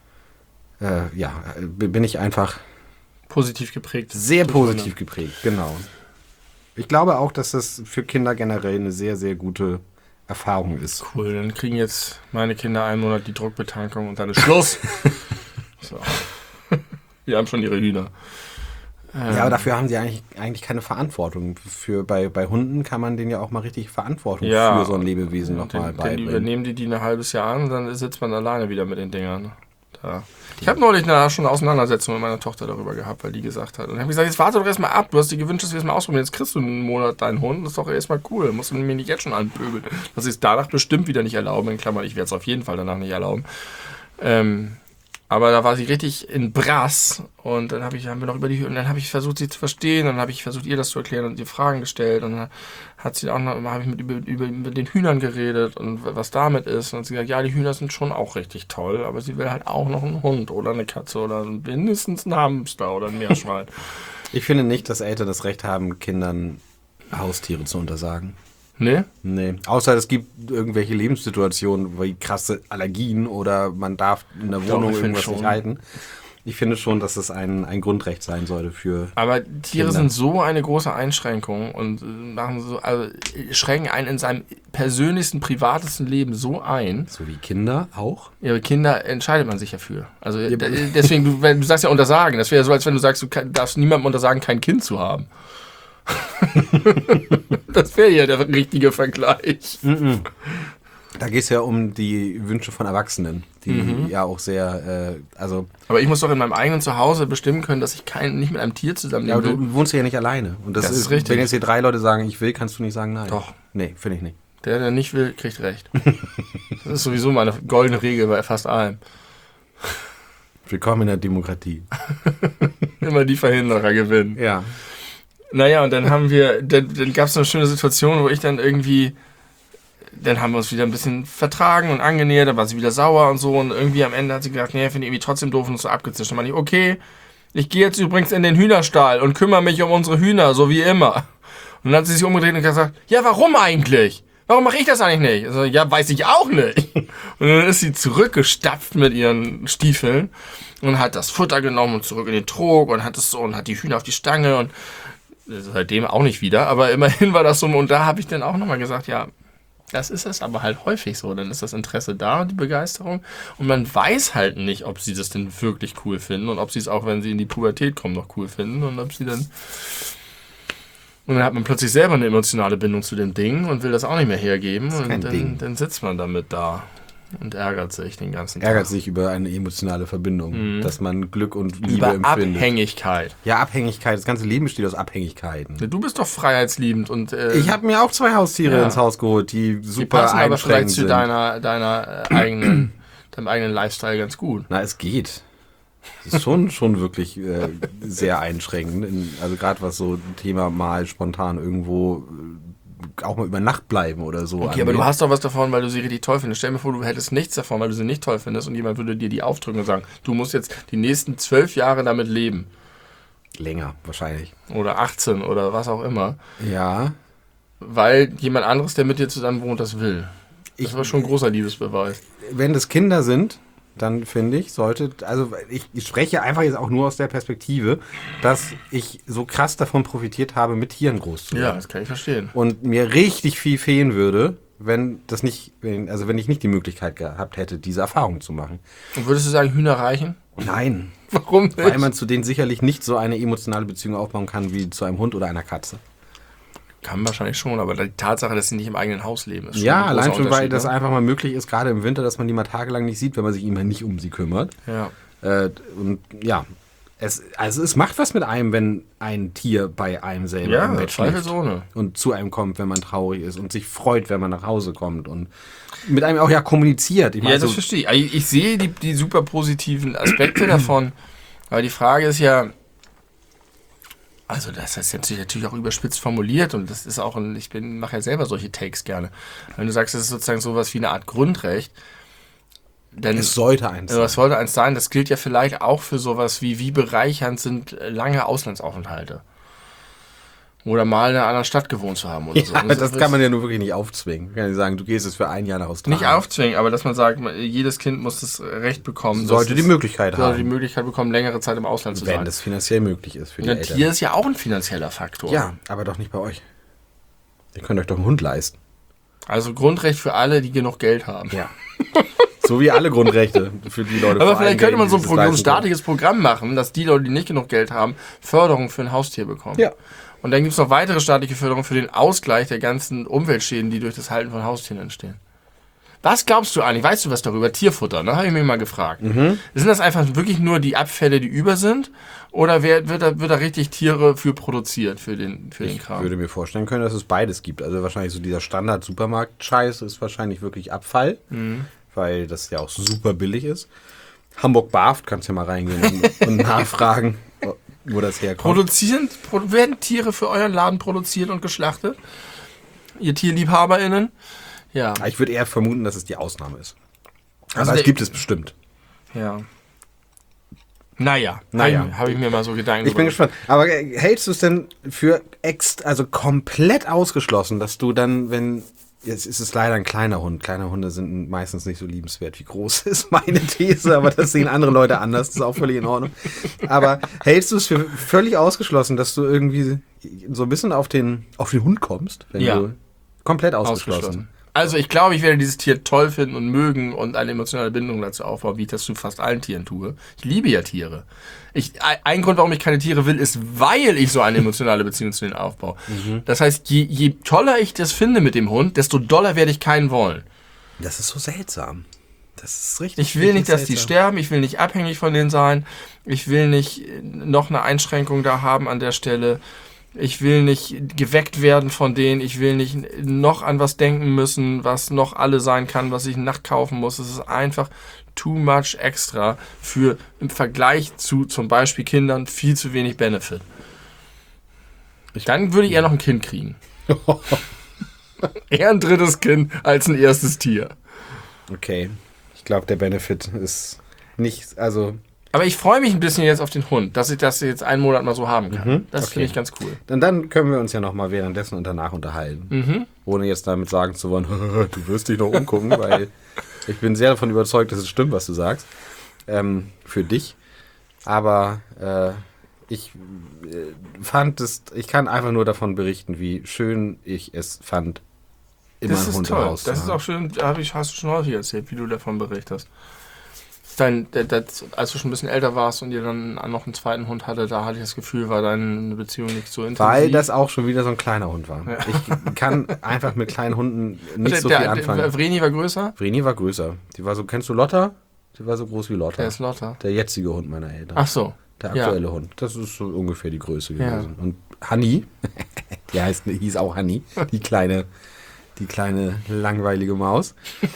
bin ich einfach positiv geprägt. Sehr positiv geprägt, genau. Ich glaube auch, dass das für Kinder generell eine sehr, sehr gute Erfahrung ist. Cool, dann kriegen jetzt meine Kinder einen Monat die Druckbetankung und dann ist Schluss. So. Die haben schon ihre Hühner. Ja, aber dafür haben sie eigentlich keine Verantwortung. Bei Hunden kann man denen ja auch mal richtig Verantwortung für so ein Lebewesen nochmal beibringen. Den übernehmen die ein halbes Jahr an und dann sitzt man alleine wieder mit den Dingern. Da. Ich habe neulich schon eine Auseinandersetzung mit meiner Tochter darüber gehabt, weil die gesagt hat. Und ich habe gesagt, jetzt warte doch erstmal ab. Du hast dir gewünscht, dass wir es mal ausprobieren. Jetzt kriegst du einen Monat deinen Hund. Das ist doch erstmal cool. Musst du mir nicht jetzt schon anpöbeln. Das ist danach bestimmt wieder nicht erlauben. In Klammern, ich werde es auf jeden Fall danach nicht erlauben. Aber da war sie richtig in Brass und dann haben wir noch und dann habe ich versucht, sie zu verstehen, dann habe ich versucht, ihr das zu erklären und ihr Fragen gestellt und dann hat sie auch noch, habe ich über den Hühnern geredet und was damit ist und sie gesagt, ja, die Hühner sind schon auch richtig toll, aber sie will halt auch noch einen Hund oder eine Katze oder mindestens einen Hamster oder ein Meerschwein. Ich finde nicht, dass Eltern das Recht haben, Kindern Haustiere zu untersagen. Ne? Nee. Außer es gibt irgendwelche Lebenssituationen, wie krasse Allergien oder man darf in der Wohnung irgendwas nicht halten. Ich finde schon, dass es ein Grundrecht sein sollte für Aber Tiere sind so eine große Einschränkung und schränken einen in seinem persönlichsten, privatesten Leben so ein. So wie Kinder auch? Ihre Kinder entscheidet man sich ja für. Also deswegen, du sagst ja untersagen. Das wäre ja so, als wenn du sagst, du darfst niemandem untersagen, kein Kind zu haben. Das wäre ja der richtige Vergleich. Da geht es ja um die Wünsche von Erwachsenen, die ja auch sehr, Aber ich muss doch in meinem eigenen Zuhause bestimmen können, dass ich nicht mit einem Tier zusammenleben will. Ja, du wohnst ja nicht alleine. Und das ist richtig. Wenn jetzt hier 3 Leute sagen, ich will, kannst du nicht sagen nein. Doch. Nee, finde ich nicht. Der nicht will, kriegt recht. Das ist sowieso meine goldene Regel bei fast allem. Willkommen in der Demokratie. Immer die Verhinderer gewinnen. Ja. Naja, und dann dann gab es eine schöne Situation, wo ich dann irgendwie, dann haben wir uns wieder ein bisschen vertragen und angenähert, dann war sie wieder sauer und so und irgendwie am Ende hat sie gesagt, nee, finde ich irgendwie trotzdem doof und so abgezischt. Dann meinte ich, okay, ich gehe jetzt übrigens in den Hühnerstall und kümmere mich um unsere Hühner, so wie immer. Und dann hat sie sich umgedreht und gesagt, ja, warum eigentlich? Warum mache ich das eigentlich nicht? Also, ja, weiß ich auch nicht. Und dann ist sie zurückgestapft mit ihren Stiefeln und hat das Futter genommen und zurück in den Trog und hat die Hühner auf die Stange und seitdem auch nicht wieder, aber immerhin war das so. Und da habe ich dann auch nochmal gesagt, ja, das ist es aber halt häufig so. Dann ist das Interesse da und die Begeisterung. Und man weiß halt nicht, ob sie das denn wirklich cool finden und ob sie es auch, wenn sie in die Pubertät kommen, noch cool finden und ob sie dann... Und dann hat man plötzlich selber eine emotionale Bindung zu dem Ding und will das auch nicht mehr hergeben. Und dann sitzt man damit da und ärgert sich den ganzen Tag. Ärgert sich über eine emotionale Verbindung, dass man Glück und Liebe über empfindet. Abhängigkeit. Ja, Abhängigkeit. Das ganze Leben besteht aus Abhängigkeiten. Du bist doch freiheitsliebend und... ich habe mir auch 2 Haustiere ins Haus geholt, die super die passen aber vielleicht sind. zu deinem eigenen Lifestyle ganz gut. Na, es geht. Das ist schon wirklich sehr einschränkend. Also gerade was so ein Thema mal spontan irgendwo auch mal über Nacht bleiben oder so. Okay, aber du hast doch was davon, weil du sie richtig toll findest. Stell dir vor, du hättest nichts davon, weil du sie nicht toll findest und jemand würde dir die aufdrücken und sagen, du musst jetzt die nächsten 12 Jahre damit leben. Länger, wahrscheinlich. Oder 18 oder was auch immer. Ja. Weil jemand anderes, der mit dir zusammen wohnt, das will. Das war schon ein großer Liebesbeweis. Wenn das Kinder sind, dann finde ich, ich spreche einfach jetzt auch nur aus der Perspektive, dass ich so krass davon profitiert habe, mit Tieren groß zu werden. Ja, das kann ich verstehen. Und mir richtig viel fehlen würde, wenn ich nicht die Möglichkeit gehabt hätte, diese Erfahrung zu machen. Und würdest du sagen, Hühner reichen? Nein. Warum nicht? Weil man zu denen sicherlich nicht so eine emotionale Beziehung aufbauen kann, wie zu einem Hund oder einer Katze. Kann wahrscheinlich schon, aber die Tatsache, dass sie nicht im eigenen Haus leben, ist schon ja, ein großer allein schon, weil Unterschied, das ne? einfach mal möglich ist, gerade im Winter, dass man die mal tagelang nicht sieht, wenn man sich immer nicht um sie kümmert. Ja. Und ja, es macht was mit einem, wenn ein Tier bei einem selber im Bett schläft zweifelsohne. und zu einem kommt, wenn man traurig ist und sich freut, wenn man nach Hause kommt und mit einem auch ja kommuniziert. Ich meine, Ja, das verstehe ich. Ich sehe die super positiven Aspekte davon, aber die Frage ist ja, also das ist jetzt natürlich auch überspitzt formuliert und das ist auch, mache ja selber solche Takes gerne. Wenn du sagst, es ist sozusagen sowas wie eine Art Grundrecht, dann es sollte eins sein. Das sollte eins sein. Das gilt ja vielleicht auch für sowas wie bereichernd sind lange Auslandsaufenthalte. Oder mal in einer anderen Stadt gewohnt zu haben oder so. Ja, das kann man ja nur wirklich nicht aufzwingen. Ich kann nicht sagen, du gehst jetzt für ein Jahr nach Australien. Nicht aufzwingen, aber dass man sagt, jedes Kind muss das Recht bekommen. Sollte die Möglichkeit die Möglichkeit bekommen, längere Zeit im Ausland zu sein. Wenn das finanziell möglich ist für die Eltern. Tier ist ja auch ein finanzieller Faktor. Ja, aber doch nicht bei euch. Ihr könnt euch doch einen Hund leisten. Also Grundrecht für alle, die genug Geld haben. Ja. So wie alle Grundrechte für die Leute. Aber vielleicht könnte man so ein staatliches Programm machen, dass die Leute, die nicht genug Geld haben, Förderung für ein Haustier bekommen. Ja. Und dann gibt es noch weitere staatliche Förderung für den Ausgleich der ganzen Umweltschäden, die durch das Halten von Haustieren entstehen. Was glaubst du eigentlich? Weißt du was darüber? Tierfutter, ne? Habe ich mich mal gefragt. Sind das einfach wirklich nur die Abfälle, die über sind? Oder wird da richtig Tiere für produziert, für den Kram? Ich würde mir vorstellen können, dass es beides gibt. Also wahrscheinlich so dieser Standard-Supermarkt-Scheiß ist wahrscheinlich wirklich Abfall, weil das ja auch super billig ist. Hamburg-Barft, kannst ja mal reingehen und nachfragen, wo das herkommt. Werden Tiere für euren Laden produziert und geschlachtet? Ihr TierliebhaberInnen? Ja. Ich würde eher vermuten, dass es die Ausnahme ist. Also Aber es gibt es bestimmt. Ja. Naja. Habe ich mir mal so Gedanken Ich bin gespannt. Aber hältst du es denn für komplett ausgeschlossen, dass du dann, wenn... Jetzt ist es leider ein kleiner Hund. Kleine Hunde sind meistens nicht so liebenswert wie groß, ist meine These, aber das sehen andere Leute anders, das ist auch völlig in Ordnung. Aber hältst du es für völlig ausgeschlossen, dass du irgendwie so ein bisschen auf den Hund kommst? Wenn du komplett ausgeschlossen. Also ich glaube, ich werde dieses Tier toll finden und mögen und eine emotionale Bindung dazu aufbauen, wie ich das zu fast allen Tieren tue. Ich liebe ja Tiere. Ein Grund, warum ich keine Tiere will, ist, weil ich so eine emotionale Beziehung zu denen aufbaue. Das heißt, je toller ich das finde mit dem Hund, desto doller werde ich keinen wollen. Das ist so seltsam. Das ist richtig. Ich will nicht, dass die sterben. Ich will nicht abhängig von denen sein. Ich will nicht noch eine Einschränkung da haben an der Stelle. Ich will nicht geweckt werden von denen. Ich will nicht noch an was denken müssen, was noch alle sein kann, was ich nachts kaufen muss. Es ist einfach too much extra für im Vergleich zu zum Beispiel Kindern viel zu wenig Benefit. Dann würde ich eher noch ein Kind kriegen. Eher ein drittes Kind als ein erstes Tier. Okay. Ich glaube, der Benefit ist nicht, also... Aber ich freue mich ein bisschen jetzt auf den Hund, dass ich das jetzt einen Monat mal so haben kann. Das finde ich ganz cool. Dann können wir uns ja noch mal währenddessen und danach unterhalten. Ohne jetzt damit sagen zu wollen, du wirst dich noch umgucken, weil ich bin sehr davon überzeugt, dass es stimmt, was du sagst. Für dich. Aber ich kann einfach nur davon berichten, wie schön ich es fand, immer einen Hund im Haus zu haben. Das ist auch schön, hast du schon häufig erzählt, wie du davon berichtest. Als du schon ein bisschen älter warst und ihr dann noch einen zweiten Hund hatte, da hatte ich das Gefühl, war deine Beziehung nicht so intensiv. Weil das auch schon wieder so ein kleiner Hund war. Ja. Ich kann einfach mit kleinen Hunden nicht so viel anfangen. Vreni war größer? Vreni war größer. Die war so, kennst du Lotta? Die war so groß wie Lotta. Wer ist Lotta? Der jetzige Hund meiner Eltern. Ach so. Der aktuelle Hund. Das ist so ungefähr die Größe gewesen. Und Hanni, hieß auch Hanni, die kleine langweilige Maus.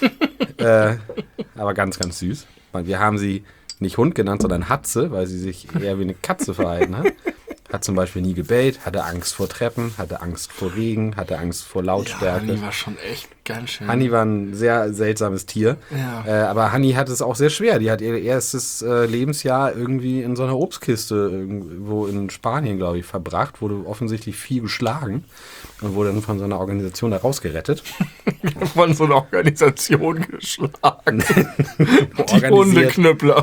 Aber ganz, ganz süß. Wir haben sie nicht Hund genannt, sondern Hatze, weil sie sich eher wie eine Katze verhalten hat. Hat zum Beispiel nie gebellt, hatte Angst vor Treppen, hatte Angst vor Regen, hatte Angst vor Lautstärke. Ja, Hanni war schon echt ganz schön. Hanni war ein sehr seltsames Tier. Ja. Aber Hanni hat es auch sehr schwer. Die hat ihr erstes Lebensjahr irgendwie in so einer Obstkiste irgendwo in Spanien, glaube ich, verbracht. Wurde offensichtlich viel geschlagen und wurde dann von so einer Organisation da rausgerettet. Von so einer Organisation geschlagen. Die Hundeknüppler.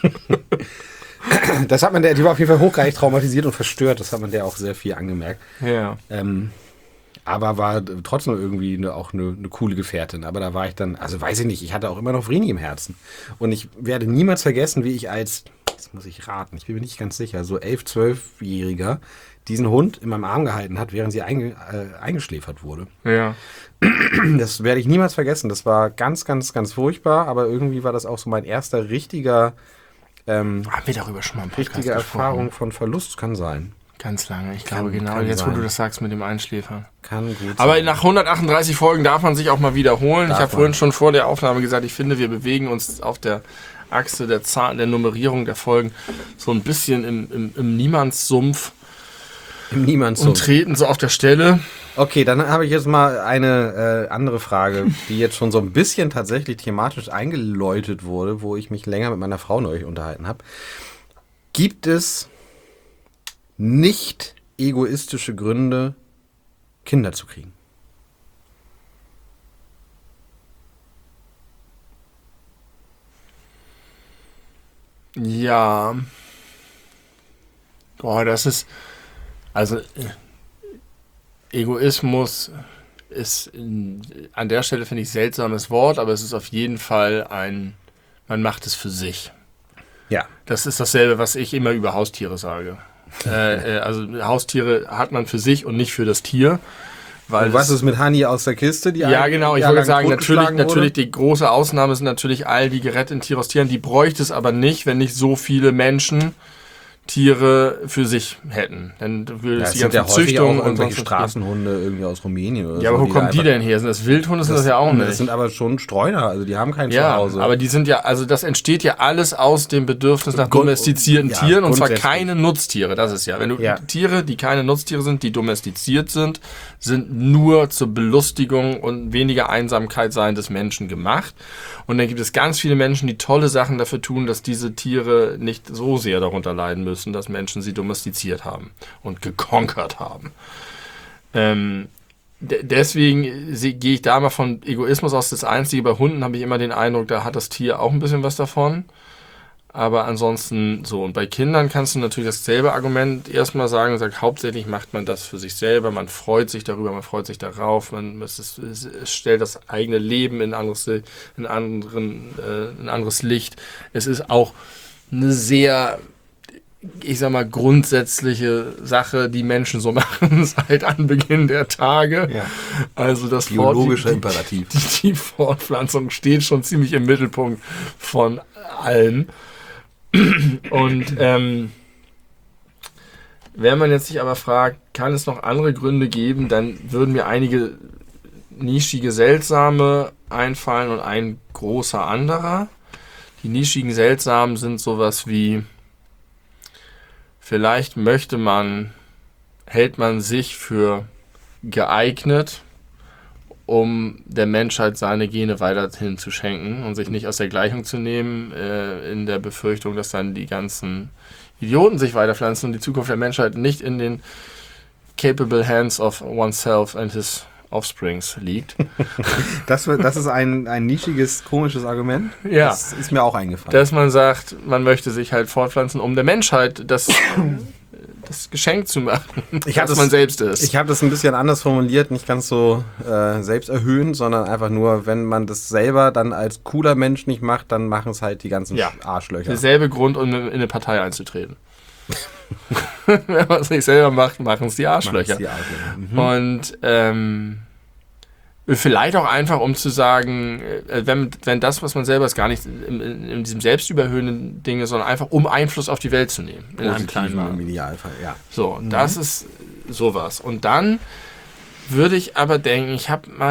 Das hat man die war auf jeden Fall hochgradig traumatisiert und verstört. Das hat man der auch sehr viel angemerkt. Ja. Aber war trotzdem irgendwie auch eine coole Gefährtin. Aber da war ich dann, also weiß ich nicht, ich hatte auch immer noch Vreni im Herzen. Und ich werde niemals vergessen, wie ich jetzt muss ich raten, ich bin mir nicht ganz sicher, so 11-, 12-Jähriger diesen Hund in meinem Arm gehalten hat, während sie eingeschläfert wurde. Ja. Das werde ich niemals vergessen. Das war ganz, ganz, ganz furchtbar, aber irgendwie war das auch so mein erster richtiger Haben wir darüber schon mal im Podcast Richtige gesprochen? Erfahrung von Verlust kann sein. Ganz lange, ich glaube genau. kann Jetzt, wo sein. du das sagst mit dem Einschläfern. Kann gut Aber sein. nach 138 Folgen darf man sich auch mal wiederholen. Ich habe vorhin schon vor der Aufnahme gesagt, ich finde, wir bewegen uns auf der Achse der Nummerierung der Folgen so ein bisschen im Niemandssumpf Im Niemandssumpf. und treten so auf der Stelle. Okay, dann habe ich jetzt mal eine andere Frage, die jetzt schon so ein bisschen tatsächlich thematisch eingeläutet wurde, wo ich mich länger mit meiner Frau neulich unterhalten habe. Gibt es nicht egoistische Gründe, Kinder zu kriegen? Ja. Boah, das ist. Also, Egoismus ist an der Stelle, finde ich, seltsames Wort, aber es ist auf jeden Fall man macht es für sich. Ja. Das ist dasselbe, was ich immer über Haustiere sage. Also Haustiere hat man für sich und nicht für das Tier. Weil Und was ist mit Hani aus der Kiste? Die ja, genau. Ich jahrelang wollte sagen, totgeschlagen natürlich die große Ausnahme sind natürlich all die geretteten Tiere aus Tieren. Die bräuchte es aber nicht, wenn nicht so viele Menschen Tiere für sich hätten. Dann würde Ja, es es die sind ja ganzen häufig auch Züchtungen und irgendwelche sonst Straßenhunde irgendwie aus Rumänien oder so. Ja, aber wo kommen die da denn her? Sind das Wildhunde? Sind das ja auch nicht. Das sind aber schon Streuner, also die haben kein Ja, Zuhause. aber die sind ja, also das entsteht ja alles aus dem Bedürfnis nach Grund- domestizierten ja, Tieren und zwar grundsätzlich. keine Nutztiere. Das ist ja, wenn du Ja. Tiere, die keine Nutztiere sind, die domestiziert sind nur zur Belustigung und weniger Einsamkeit sein des Menschen gemacht. Und dann gibt es ganz viele Menschen, die tolle Sachen dafür tun, dass diese Tiere nicht so sehr darunter leiden müssen, dass Menschen sie domestiziert haben und geconquert haben. Deswegen gehe ich da mal von Egoismus aus. Das Einzige, bei Hunden habe ich immer den Eindruck, da hat das Tier auch ein bisschen was davon. Aber ansonsten so. Und bei Kindern kannst du natürlich dasselbe Argument erstmal sagen, hauptsächlich macht man das für sich selber, man freut sich darüber, man freut sich darauf, es stellt das eigene Leben in ein anderes Licht. Es ist auch eine sehr, ich sag mal, grundsätzliche Sache, die Menschen so machen seit Anbeginn der Tage. Ja. Also das Biologischer Imperativ. Die Fortpflanzung steht schon ziemlich im Mittelpunkt von allen. Und wenn man jetzt sich aber fragt, kann es noch andere Gründe geben, dann würden mir einige nischige, seltsame einfallen und ein großer anderer. Die nischigen, seltsamen sind sowas wie, vielleicht hält man sich für geeignet, um der Menschheit seine Gene weiterhin zu schenken und sich nicht aus der Gleichung zu nehmen, in der Befürchtung, dass dann die ganzen Idioten sich weiterpflanzen und die Zukunft der Menschheit nicht in den capable hands of oneself and his offsprings liegt. Das ist ein nischiges, komisches Argument. Ja. Das ist mir auch eingefallen. Dass man sagt, man möchte sich halt fortpflanzen, um der Menschheit das Geschenk zu machen, dass man selbst ist. Ich habe das ein bisschen anders formuliert, nicht ganz so selbsterhöhend, sondern einfach nur, wenn man das selber dann als cooler Mensch nicht macht, dann machen es halt die ganzen Arschlöcher. Derselbe Grund, um in eine Partei einzutreten. Wenn man es nicht selber macht, machen es die Arschlöcher. Mhm. Und vielleicht auch einfach, um zu sagen, wenn das, was man selber ist, gar nicht in diesem selbstüberhöhenden Ding ist, sondern einfach, um Einfluss auf die Welt zu nehmen. In einem kleinen Rahmen. Im Idealfall, ja. So, das ist sowas. Und dann würde ich aber denken, ich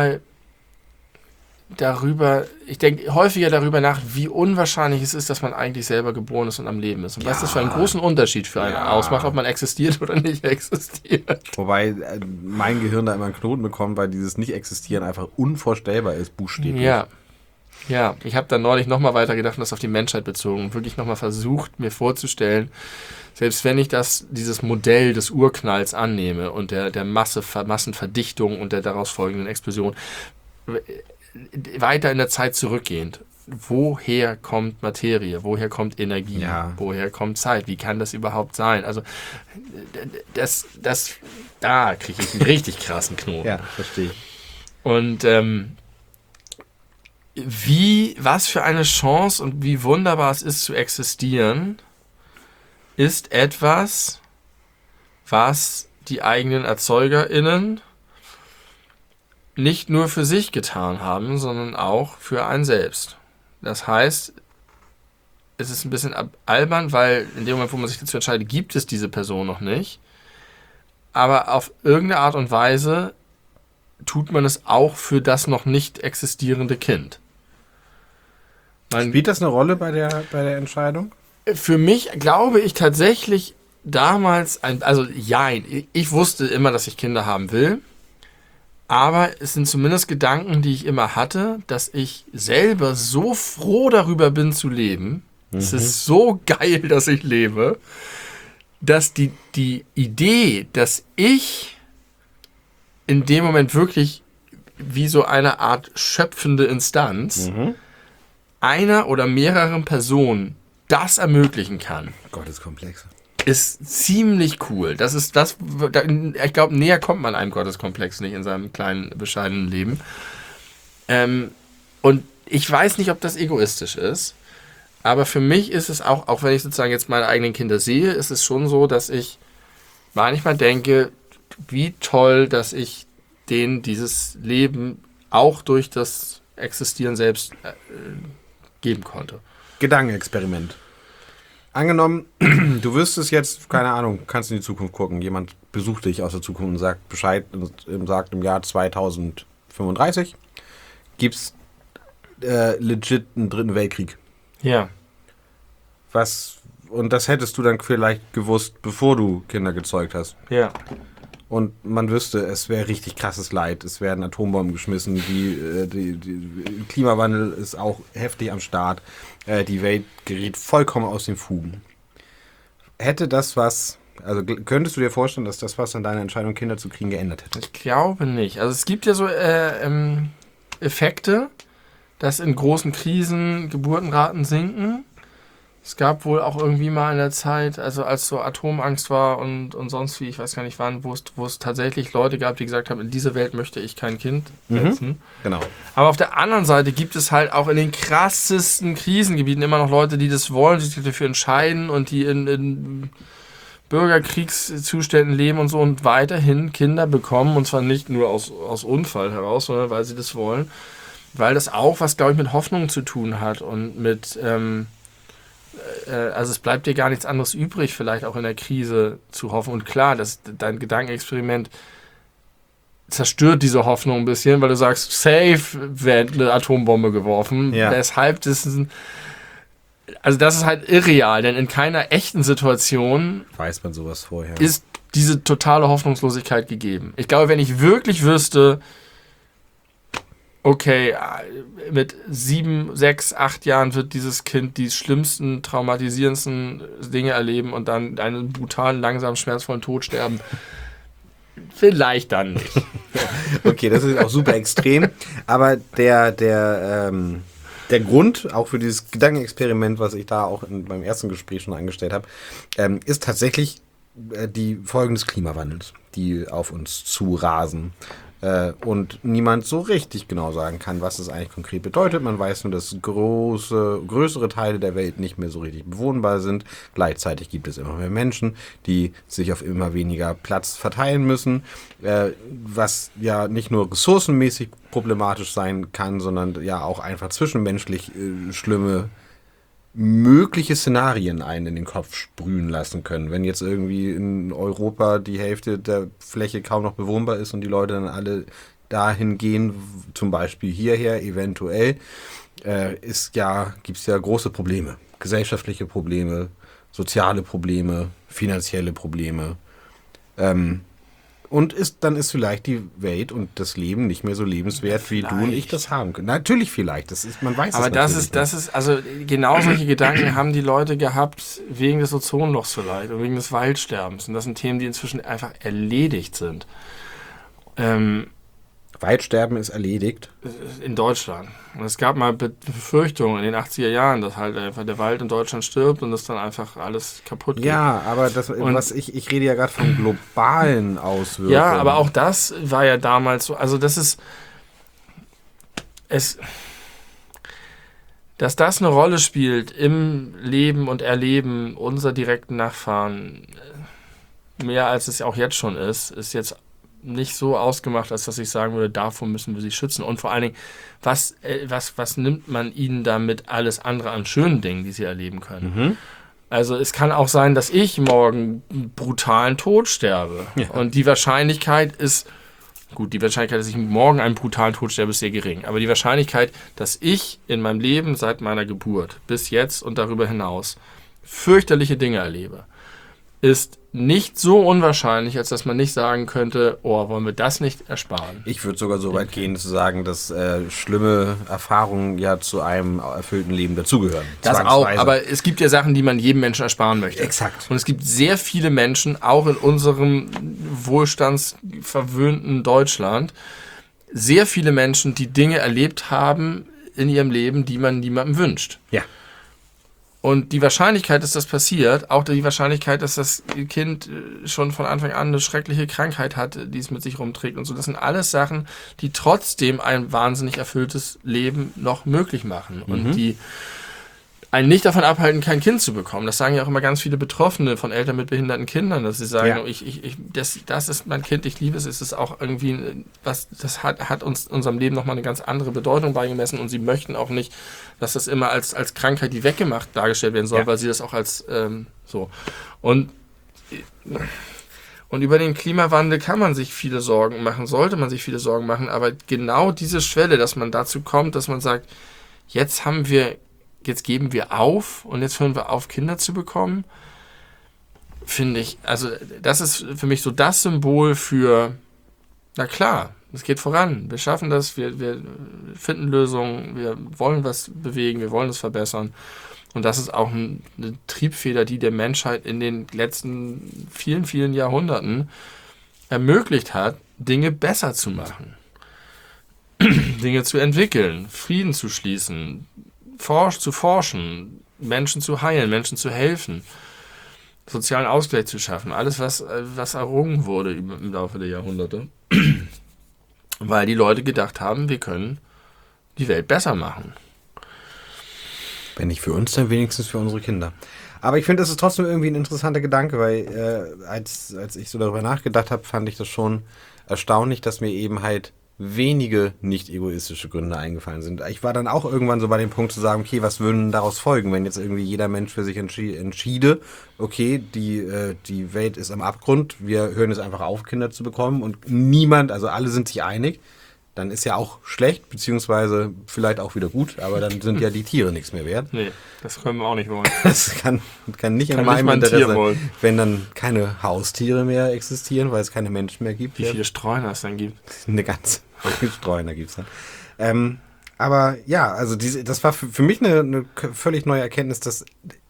denke häufiger darüber nach, wie unwahrscheinlich es ist, dass man eigentlich selber geboren ist und am Leben ist. Und was das für einen großen Unterschied für einen ausmacht, ob man existiert oder nicht existiert. Wobei mein Gehirn da immer einen Knoten bekommt, weil dieses Nicht-Existieren einfach unvorstellbar ist, buchstäblich. Ja, ich habe dann neulich nochmal weitergedacht und das auf die Menschheit bezogen und wirklich nochmal versucht, mir vorzustellen, selbst wenn ich dieses Modell des Urknalls annehme und der Massenverdichtung und der daraus folgenden Explosion, weiter in der Zeit zurückgehend, woher kommt Materie, woher kommt Energie, woher kommt Zeit, wie kann das überhaupt sein? Also da kriege ich einen richtig krassen Knoten. Ja, verstehe ich. Und was für eine Chance und wie wunderbar es ist zu existieren, ist etwas, was die eigenen ErzeugerInnen nicht nur für sich getan haben, sondern auch für einen selbst. Das heißt, es ist ein bisschen albern, weil in dem Moment, wo man sich dazu entscheidet, gibt es diese Person noch nicht. Aber auf irgendeine Art und Weise tut man es auch für das noch nicht existierende Kind. Spielt das eine Rolle bei der Entscheidung? Für mich glaube ich tatsächlich damals, ich wusste immer, dass ich Kinder haben will, aber es sind zumindest Gedanken, die ich immer hatte, dass ich selber so froh darüber bin zu leben. Es ist so geil, dass ich lebe, dass die Idee, dass ich in dem Moment wirklich wie so eine Art schöpfende Instanz einer oder mehreren Personen das ermöglichen kann. Gotteskomplex. Ist ziemlich cool. Das ist das, ich glaube, näher kommt man einem Gotteskomplex nicht in seinem kleinen, bescheidenen Leben. Und ich weiß nicht, ob das egoistisch ist, aber für mich ist es auch wenn ich sozusagen jetzt meine eigenen Kinder sehe, ist es schon so, dass ich manchmal denke, wie toll, dass ich denen dieses Leben auch durch das Existieren selbst geben konnte. Gedankenexperiment. Angenommen, du wüsstest jetzt, keine Ahnung, kannst in die Zukunft gucken, jemand besucht dich aus der Zukunft und sagt Bescheid und sagt im Jahr 2035 gibt's legit einen dritten Weltkrieg. Ja. Und das hättest du dann vielleicht gewusst, bevor du Kinder gezeugt hast. Ja. Und man wüsste, es wäre richtig krasses Leid. Es werden Atombomben geschmissen. Die Klimawandel ist auch heftig am Start. Die Welt gerät vollkommen aus den Fugen. Hätte das was, also könntest du dir vorstellen, dass das was an deiner Entscheidung, Kinder zu kriegen, geändert hätte? Ich glaube nicht. Also es gibt ja so Effekte, dass in großen Krisen Geburtenraten sinken. Es gab wohl auch irgendwie mal in der Zeit, also als so Atomangst war und sonst wie, ich weiß gar nicht wann, wo es tatsächlich Leute gab, die gesagt haben, in diese Welt möchte ich kein Kind setzen. Genau. Aber auf der anderen Seite gibt es halt auch in den krassesten Krisengebieten immer noch Leute, die das wollen, die sich dafür entscheiden und die in Bürgerkriegszuständen leben und so und weiterhin Kinder bekommen, und zwar nicht nur aus Unfall heraus, sondern weil sie das wollen. Weil das auch was, glaube ich, mit Hoffnung zu tun hat und mit... also es bleibt dir gar nichts anderes übrig, vielleicht auch in der Krise zu hoffen. Und klar, dein Gedankenexperiment zerstört diese Hoffnung ein bisschen, weil du sagst, safe wird eine Atombombe geworfen. Ja. Weshalb das ist halt irreal, denn in keiner echten Situation weiß man sowas vorher. Ist diese totale Hoffnungslosigkeit gegeben. Ich glaube, wenn ich wirklich wüsste, okay, mit 7, 6, 8 Jahren wird dieses Kind die schlimmsten, traumatisierendsten Dinge erleben und dann einen brutalen, langsamen, schmerzvollen Tod sterben. Vielleicht dann nicht. Okay, das ist auch super extrem. Aber der Grund, auch für dieses Gedankenexperiment, was ich da auch beim ersten Gespräch schon angestellt habe, ist tatsächlich die Folgen des Klimawandels, die auf uns zurasen. Und niemand so richtig genau sagen kann, was das eigentlich konkret bedeutet. Man weiß nur, dass größere Teile der Welt nicht mehr so richtig bewohnbar sind. Gleichzeitig gibt es immer mehr Menschen, die sich auf immer weniger Platz verteilen müssen, was ja nicht nur ressourcenmäßig problematisch sein kann, sondern ja auch einfach zwischenmenschlich schlimme mögliche Szenarien einen in den Kopf sprühen lassen können. Wenn jetzt irgendwie in Europa die Hälfte der Fläche kaum noch bewohnbar ist und die Leute dann alle dahin gehen, zum Beispiel hierher eventuell, gibt es ja große Probleme. Gesellschaftliche Probleme, soziale Probleme, finanzielle Probleme. Und dann ist vielleicht die Welt und das Leben nicht mehr so lebenswert, wie du und ich das haben können. Natürlich vielleicht, man weiß es aber nicht. das ist, also genau solche Gedanken haben die Leute gehabt wegen des Ozonlochs vielleicht und wegen des Waldsterbens. Und das sind Themen, die inzwischen einfach erledigt sind. Waldsterben ist erledigt. In Deutschland. Und es gab mal Befürchtungen in den 80er Jahren, dass halt einfach der Wald in Deutschland stirbt und das dann einfach alles kaputt geht. Ja, aber ich rede ja gerade von globalen Auswirkungen. Ja, aber auch das war ja damals so. Also dass das eine Rolle spielt im Leben und Erleben unserer direkten Nachfahren, mehr als es auch jetzt schon ist jetzt nicht so ausgemacht, als dass ich sagen würde, davor müssen wir sie schützen. Und vor allen Dingen, was nimmt man ihnen damit alles andere an schönen Dingen, die sie erleben können? Also es kann auch sein, dass ich morgen einen brutalen Tod sterbe. Ja. Und die Wahrscheinlichkeit ist, die Wahrscheinlichkeit, dass ich morgen einen brutalen Tod sterbe, ist sehr gering. Aber die Wahrscheinlichkeit, dass ich in meinem Leben seit meiner Geburt bis jetzt und darüber hinaus fürchterliche Dinge erlebe, ist nicht so unwahrscheinlich, als dass man nicht sagen könnte, wollen wir das nicht ersparen. Ich würde sogar so weit gehen zu sagen, dass schlimme Erfahrungen ja zu einem erfüllten Leben dazugehören. Das auch, aber es gibt ja Sachen, die man jedem Menschen ersparen möchte. Exakt. Und es gibt sehr viele Menschen, auch in unserem wohlstandsverwöhnten Deutschland, sehr viele Menschen, die Dinge erlebt haben in ihrem Leben, die man niemandem wünscht. Ja. Und die Wahrscheinlichkeit, dass das passiert, auch die Wahrscheinlichkeit, dass das Kind schon von Anfang an eine schreckliche Krankheit hat, die es mit sich rumträgt und so, das sind alles Sachen, die trotzdem ein wahnsinnig erfülltes Leben noch möglich machen und die einen nicht davon abhalten, kein Kind zu bekommen. Das sagen ja auch immer ganz viele Betroffene von Eltern mit behinderten Kindern, dass sie sagen, das ist mein Kind, ich liebe es, ist es auch irgendwie, das hat uns unserem Leben nochmal eine ganz andere Bedeutung beigemessen und sie möchten auch nicht, dass das immer als Krankheit, die weggemacht dargestellt werden soll, weil sie das auch als so. Und über den Klimawandel kann man sich viele Sorgen machen, sollte man sich viele Sorgen machen, aber genau diese Schwelle, dass man dazu kommt, dass man sagt, jetzt geben wir auf und jetzt hören wir auf, Kinder zu bekommen, finde ich, also das ist für mich so das Symbol für, na klar, es geht voran, wir schaffen das, wir finden Lösungen, wir wollen was bewegen, wir wollen es verbessern. Und das ist auch eine Triebfeder, die der Menschheit in den letzten vielen, vielen Jahrhunderten ermöglicht hat, Dinge besser zu machen, Dinge zu entwickeln, Frieden zu schließen, zu forschen, Menschen zu heilen, Menschen zu helfen, sozialen Ausgleich zu schaffen. Alles, was errungen wurde im Laufe der Jahrhunderte. Weil die Leute gedacht haben, wir können die Welt besser machen. Wenn nicht für uns, dann wenigstens für unsere Kinder. Aber ich finde, das ist trotzdem irgendwie ein interessanter Gedanke, weil als ich so darüber nachgedacht habe, fand ich das schon erstaunlich, dass mir eben halt wenige nicht egoistische Gründe eingefallen sind. Ich war dann auch irgendwann so bei dem Punkt zu sagen, okay, was würden daraus folgen, wenn jetzt irgendwie jeder Mensch für sich entschiede, okay, die Welt ist am Abgrund, wir hören jetzt einfach auf, Kinder zu bekommen und niemand, also alle sind sich einig, dann ist ja auch schlecht, beziehungsweise vielleicht auch wieder gut, aber dann sind ja die Tiere nichts mehr wert. Nee, das können wir auch nicht wollen. Das kann nicht in meinem Interesse, wenn dann keine Haustiere mehr existieren, weil es keine Menschen mehr gibt. Wie viele Streuner es dann gibt. Eine ganze Streuner gibt es dann. Aber ja, also das war für mich eine völlig neue Erkenntnis, dass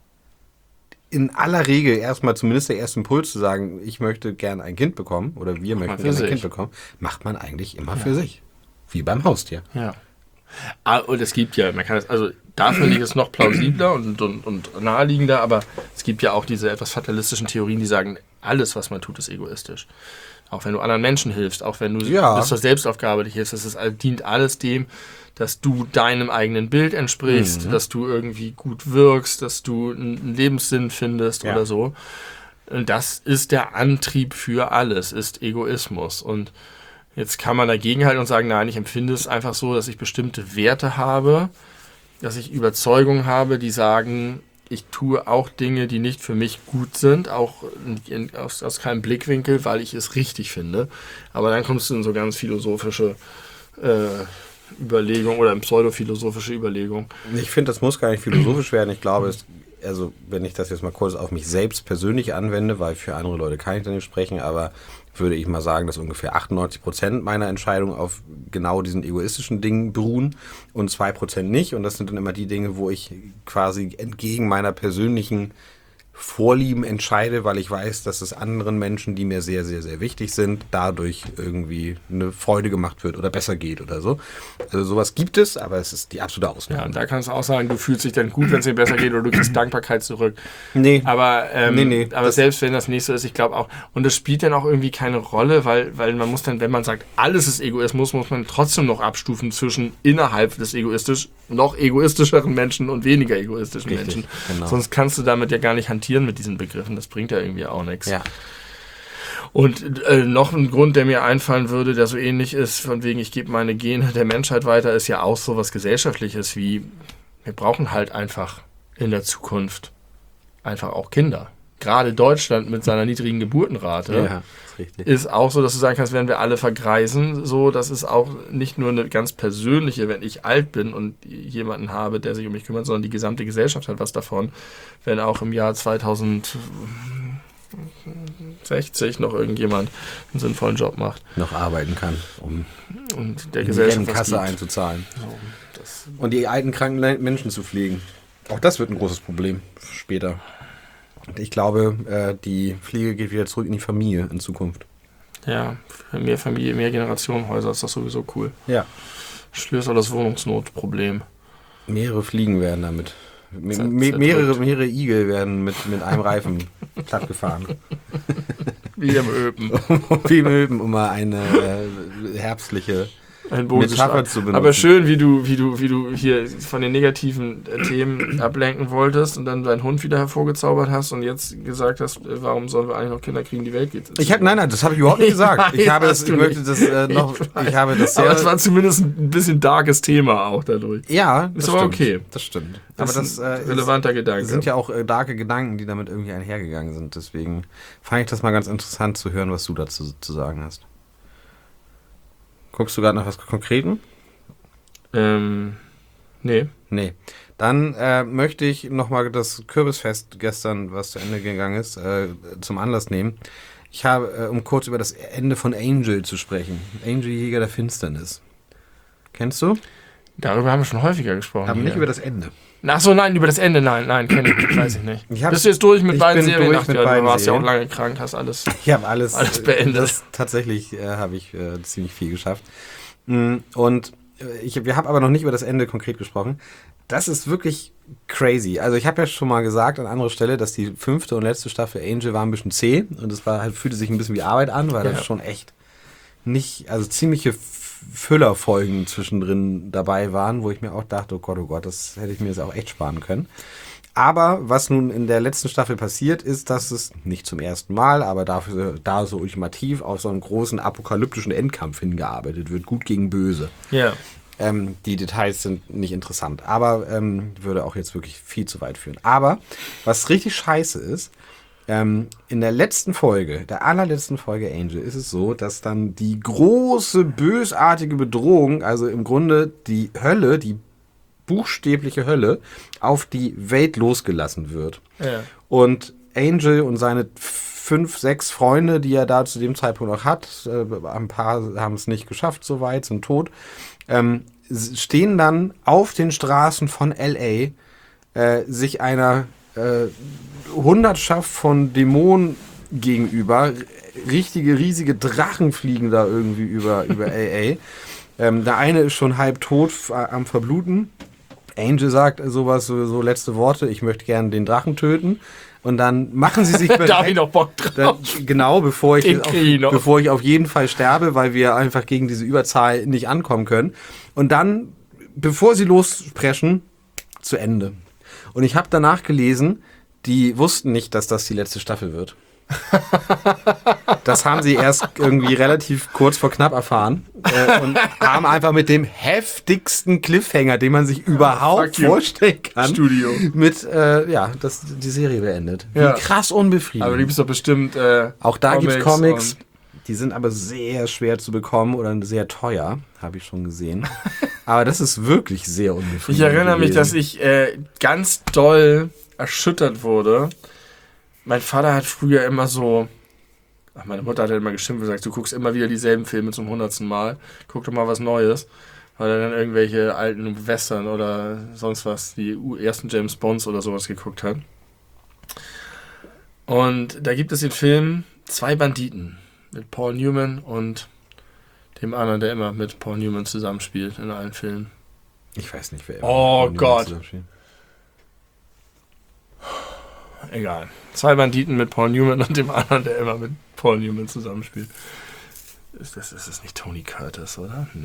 in aller Regel erstmal zumindest der erste Impuls zu sagen, ich möchte gern ein Kind bekommen oder wir möchten gerne ein Kind bekommen, macht man eigentlich immer für sich. Wie beim Haustier. Ja. Und es gibt ja, man kann es, also da finde ich es noch plausibler und naheliegender, aber es gibt ja auch diese etwas fatalistischen Theorien, die sagen, alles, was man tut, ist egoistisch. Auch wenn du anderen Menschen hilfst, auch wenn du bis zur Selbstaufgabe dich hilfst, dient alles dem, dass du deinem eigenen Bild entsprichst, dass du irgendwie gut wirkst, dass du einen Lebenssinn findest oder so. Und das ist der Antrieb für alles, ist Egoismus. Und jetzt kann man dagegen halten und sagen, nein, ich empfinde es einfach so, dass ich bestimmte Werte habe, dass ich Überzeugungen habe, die sagen, ich tue auch Dinge, die nicht für mich gut sind, auch aus keinem Blickwinkel, weil ich es richtig finde. Aber dann kommst du in so ganz philosophische Überlegung oder pseudophilosophische Überlegung. Ich finde, das muss gar nicht philosophisch werden. Ich glaube, also wenn ich das jetzt mal kurz auf mich selbst persönlich anwende, weil für andere Leute kann ich da nicht sprechen, aber würde ich mal sagen, dass ungefähr 98% meiner Entscheidungen auf genau diesen egoistischen Dingen beruhen und 2% nicht. Und das sind dann immer die Dinge, wo ich quasi entgegen meiner persönlichen Vorlieben entscheide, weil ich weiß, dass es anderen Menschen, die mir sehr, sehr, sehr wichtig sind, dadurch irgendwie eine Freude gemacht wird oder besser geht oder so. Also sowas gibt es, aber es ist die absolute Ausnahme. Ja, und da kannst du auch sagen, du fühlst dich dann gut, wenn es dir besser geht oder du kriegst Dankbarkeit zurück. Nee. Aber, aber selbst wenn das nicht so ist, ich glaube auch, und das spielt dann auch irgendwie keine Rolle, weil man muss dann, wenn man sagt, alles ist Egoismus, muss man trotzdem noch abstufen zwischen innerhalb des noch egoistischeren Menschen und weniger egoistischen Menschen. Genau. Sonst kannst du damit ja gar nicht hantieren mit diesen Begriffen. Das bringt ja irgendwie auch nichts. Ja. Und noch ein Grund, der mir einfallen würde, der so ähnlich ist, von wegen, ich gebe meine Gene der Menschheit weiter, ist ja auch so was Gesellschaftliches wie, wir brauchen halt einfach in der Zukunft einfach auch Kinder. Gerade Deutschland mit seiner niedrigen Geburtenrate ist auch so, dass du sagen kannst, wenn wir alle vergreisen, so, das ist auch nicht nur eine ganz persönliche, wenn ich alt bin und jemanden habe, der sich um mich kümmert, sondern die gesamte Gesellschaft hat was davon, wenn auch im Jahr 2060 noch irgendjemand einen sinnvollen Job macht. Noch arbeiten kann, um und der in Gesellschaft die Kasse einzuzahlen. Und die alten, kranken Menschen zu pflegen. Auch das wird ein großes Problem später. Und ich glaube, die Pflege geht wieder zurück in die Familie in Zukunft. Ja, mehr Familie, mehr Generationenhäuser ist das sowieso cool. Ja. Löst auch das Wohnungsnotproblem. Mehrere Fliegen werden damit. Mehrere Igel werden mit einem Reifen plattgefahren. Wie im Öpen. Wie im Öpen, um mal eine herbstliche Metapher zu benutzen. Aber schön, wie du hier von den negativen Themen ablenken wolltest und dann deinen Hund wieder hervorgezaubert hast und jetzt gesagt hast, warum sollen wir eigentlich noch Kinder kriegen, die Welt geht. Nein, das habe ich überhaupt nicht gesagt. Ich habe das Aber es war zumindest ein bisschen darkes Thema auch dadurch. Ja, ist aber okay. Das stimmt. Aber das ist ein relevanter Gedanke. Sind ja auch darke Gedanken, die damit irgendwie einhergegangen sind. Deswegen fand ich das mal ganz interessant zu hören, was du dazu zu sagen hast. Guckst du gerade nach was Konkreten? Nee. Dann möchte ich nochmal das Kürbisfest gestern, was zu Ende gegangen ist, zum Anlass nehmen. Ich habe, um kurz über das Ende von Angel zu sprechen. Angel, Jäger der Finsternis. Kennst du? Darüber haben wir schon häufiger gesprochen. Aber nicht über das Ende. Ach so, nein, über das Ende, nein, kenne ich nicht, weiß ich nicht. Bist du jetzt durch mit beiden Serien? Du warst ja auch lange krank, hast alles. Ich habe alles beendet. Tatsächlich habe ich ziemlich viel geschafft. Und wir haben aber noch nicht über das Ende konkret gesprochen. Das ist wirklich crazy. Also ich habe ja schon mal gesagt an anderer Stelle, dass die 5. und letzte Staffel Angel war ein bisschen zäh und es fühlte sich ein bisschen wie Arbeit an, weil das schon echt ziemliche Füllerfolgen zwischendrin dabei waren, wo ich mir auch dachte, oh Gott, das hätte ich mir jetzt auch echt sparen können. Aber was nun in der letzten Staffel passiert, ist, dass es nicht zum ersten Mal, aber dafür da so ultimativ auf so einen großen apokalyptischen Endkampf hingearbeitet wird, gut gegen böse. Ja. Die Details sind nicht interessant, aber würde auch jetzt wirklich viel zu weit führen. Aber was richtig scheiße ist, in der allerletzten Folge Angel ist es so, dass dann die große, bösartige Bedrohung, also im Grunde die Hölle, die buchstäbliche Hölle, auf die Welt losgelassen wird. Ja. Und Angel und seine 5, 6 Freunde, die er da zu dem Zeitpunkt noch hat, ein paar haben es nicht geschafft soweit, sind tot, stehen dann auf den Straßen von L.A., sich einer Hundertschaft von Dämonen gegenüber. Richtige, riesige Drachen fliegen da irgendwie über L.A. Der eine ist schon halb tot am Verbluten. Angel sagt sowas, so letzte Worte, ich möchte gerne den Drachen töten. Und dann machen sie sich bereit. Da habe ich noch Bock drauf. Genau, bevor ich auf jeden Fall sterbe, weil wir einfach gegen diese Überzahl nicht ankommen können. Und dann, bevor sie lossprechen, zu Ende. Und ich habe danach gelesen, die wussten nicht, dass das die letzte Staffel wird. Das haben sie erst irgendwie relativ kurz vor knapp erfahren und haben einfach mit dem heftigsten Cliffhanger, den man sich überhaupt vorstellen kann, die Serie beendet. Ja. Wie krass unbefriedigend. Aber du gibst doch bestimmt auch da gibt es Comics, die sind aber sehr schwer zu bekommen oder sehr teuer, habe ich schon gesehen. Aber das ist wirklich sehr unbefriedigend. Ich erinnere mich, dass ich ganz doll erschüttert wurde. Mein Vater hat früher immer so, meine Mutter hat halt immer geschimpft und gesagt, du guckst immer wieder dieselben Filme zum 100. Mal, guck doch mal was Neues, weil er dann irgendwelche alten Western oder sonst was, die ersten James Bonds oder sowas geguckt hat. Und da gibt es den Film Zwei Banditen mit Paul Newman und dem anderen, der immer mit Paul Newman zusammenspielt in allen Filmen. Ich weiß nicht, wer Oh Gott. Egal. Zwei Banditen mit Paul Newman und dem anderen, der immer mit Paul Newman zusammenspielt. Das ist nicht Tony Curtis, oder? Nee.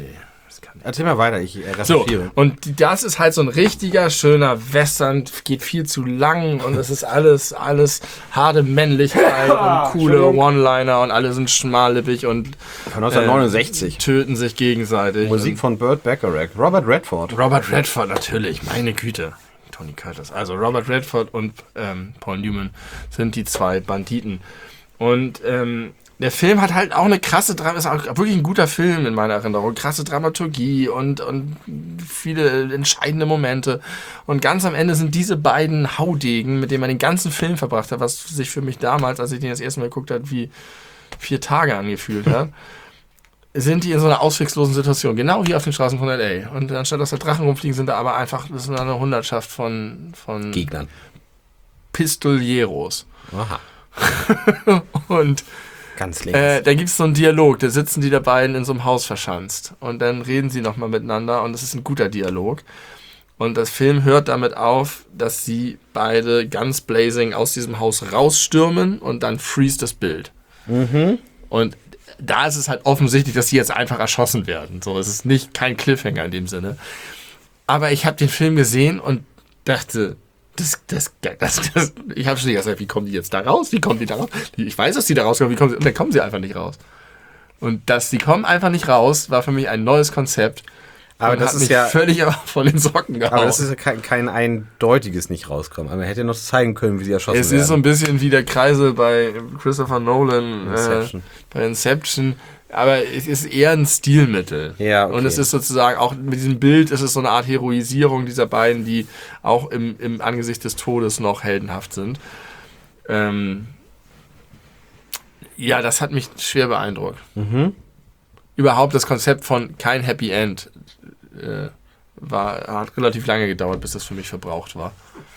Erzähl mal weiter, ich So, recherchiere. und das ist halt so ein richtiger, schöner Western, geht viel zu lang und es ist alles harte Männlichkeit und coole One-Liner und alle sind schmallippig und Von 1969. töten sich gegenseitig. Musik von Burt Bacharach. Robert Redford. Robert Redford natürlich, meine Güte. Tony Curtis. Also Robert Redford und Paul Newman sind die zwei Banditen. Und der Film hat halt auch eine krasse ist auch wirklich ein guter Film in meiner Erinnerung. Krasse Dramaturgie und viele entscheidende Momente. Und ganz am Ende sind diese beiden Haudegen, mit denen man den ganzen Film verbracht hat, was sich für mich damals, als ich den das erste Mal geguckt habe, wie 4 Tage angefühlt hat, sind die in so einer ausweglosen Situation. Genau wie auf den Straßen von L.A. Und anstatt dass da Drachen rumfliegen, sind da aber einfach, das ist eine Hundertschaft von Gegnern. Pistolieros. Aha. Und Ganz links. da gibt es so einen Dialog, da sitzen die da beiden in so einem Haus verschanzt und dann reden sie nochmal miteinander und es ist ein guter Dialog. Und das Film hört damit auf, dass sie beide ganz blazing aus diesem Haus rausstürmen und dann freeze das Bild. Und da ist es halt offensichtlich, dass sie jetzt einfach erschossen werden. So, es ist kein Cliffhanger in dem Sinne. Aber ich habe den Film gesehen und dachte, ich habe schon gesagt, wie kommen die jetzt da raus? Wie kommen die da raus? Ich weiß, dass die da rauskommen, und dann kommen sie einfach nicht raus. Und die kommen einfach nicht raus, war für mich ein neues Konzept. Aber das hat ist mich ja völlig von den Socken gehauen. Aber das ist ja kein eindeutiges nicht rauskommen. Aber man hätte ja noch zeigen können, wie sie erschossen werden. Es ist so ein bisschen wie der Kreisel bei Christopher Nolan, bei Inception. Aber es ist eher ein Stilmittel. Ja, okay. Und es ist sozusagen auch mit diesem Bild, ist es so eine Art Heroisierung dieser beiden, die auch im Angesicht des Todes noch heldenhaft sind. Ja, das hat mich schwer beeindruckt. Überhaupt das Konzept von kein Happy End hat relativ lange gedauert, bis das für mich verbraucht war.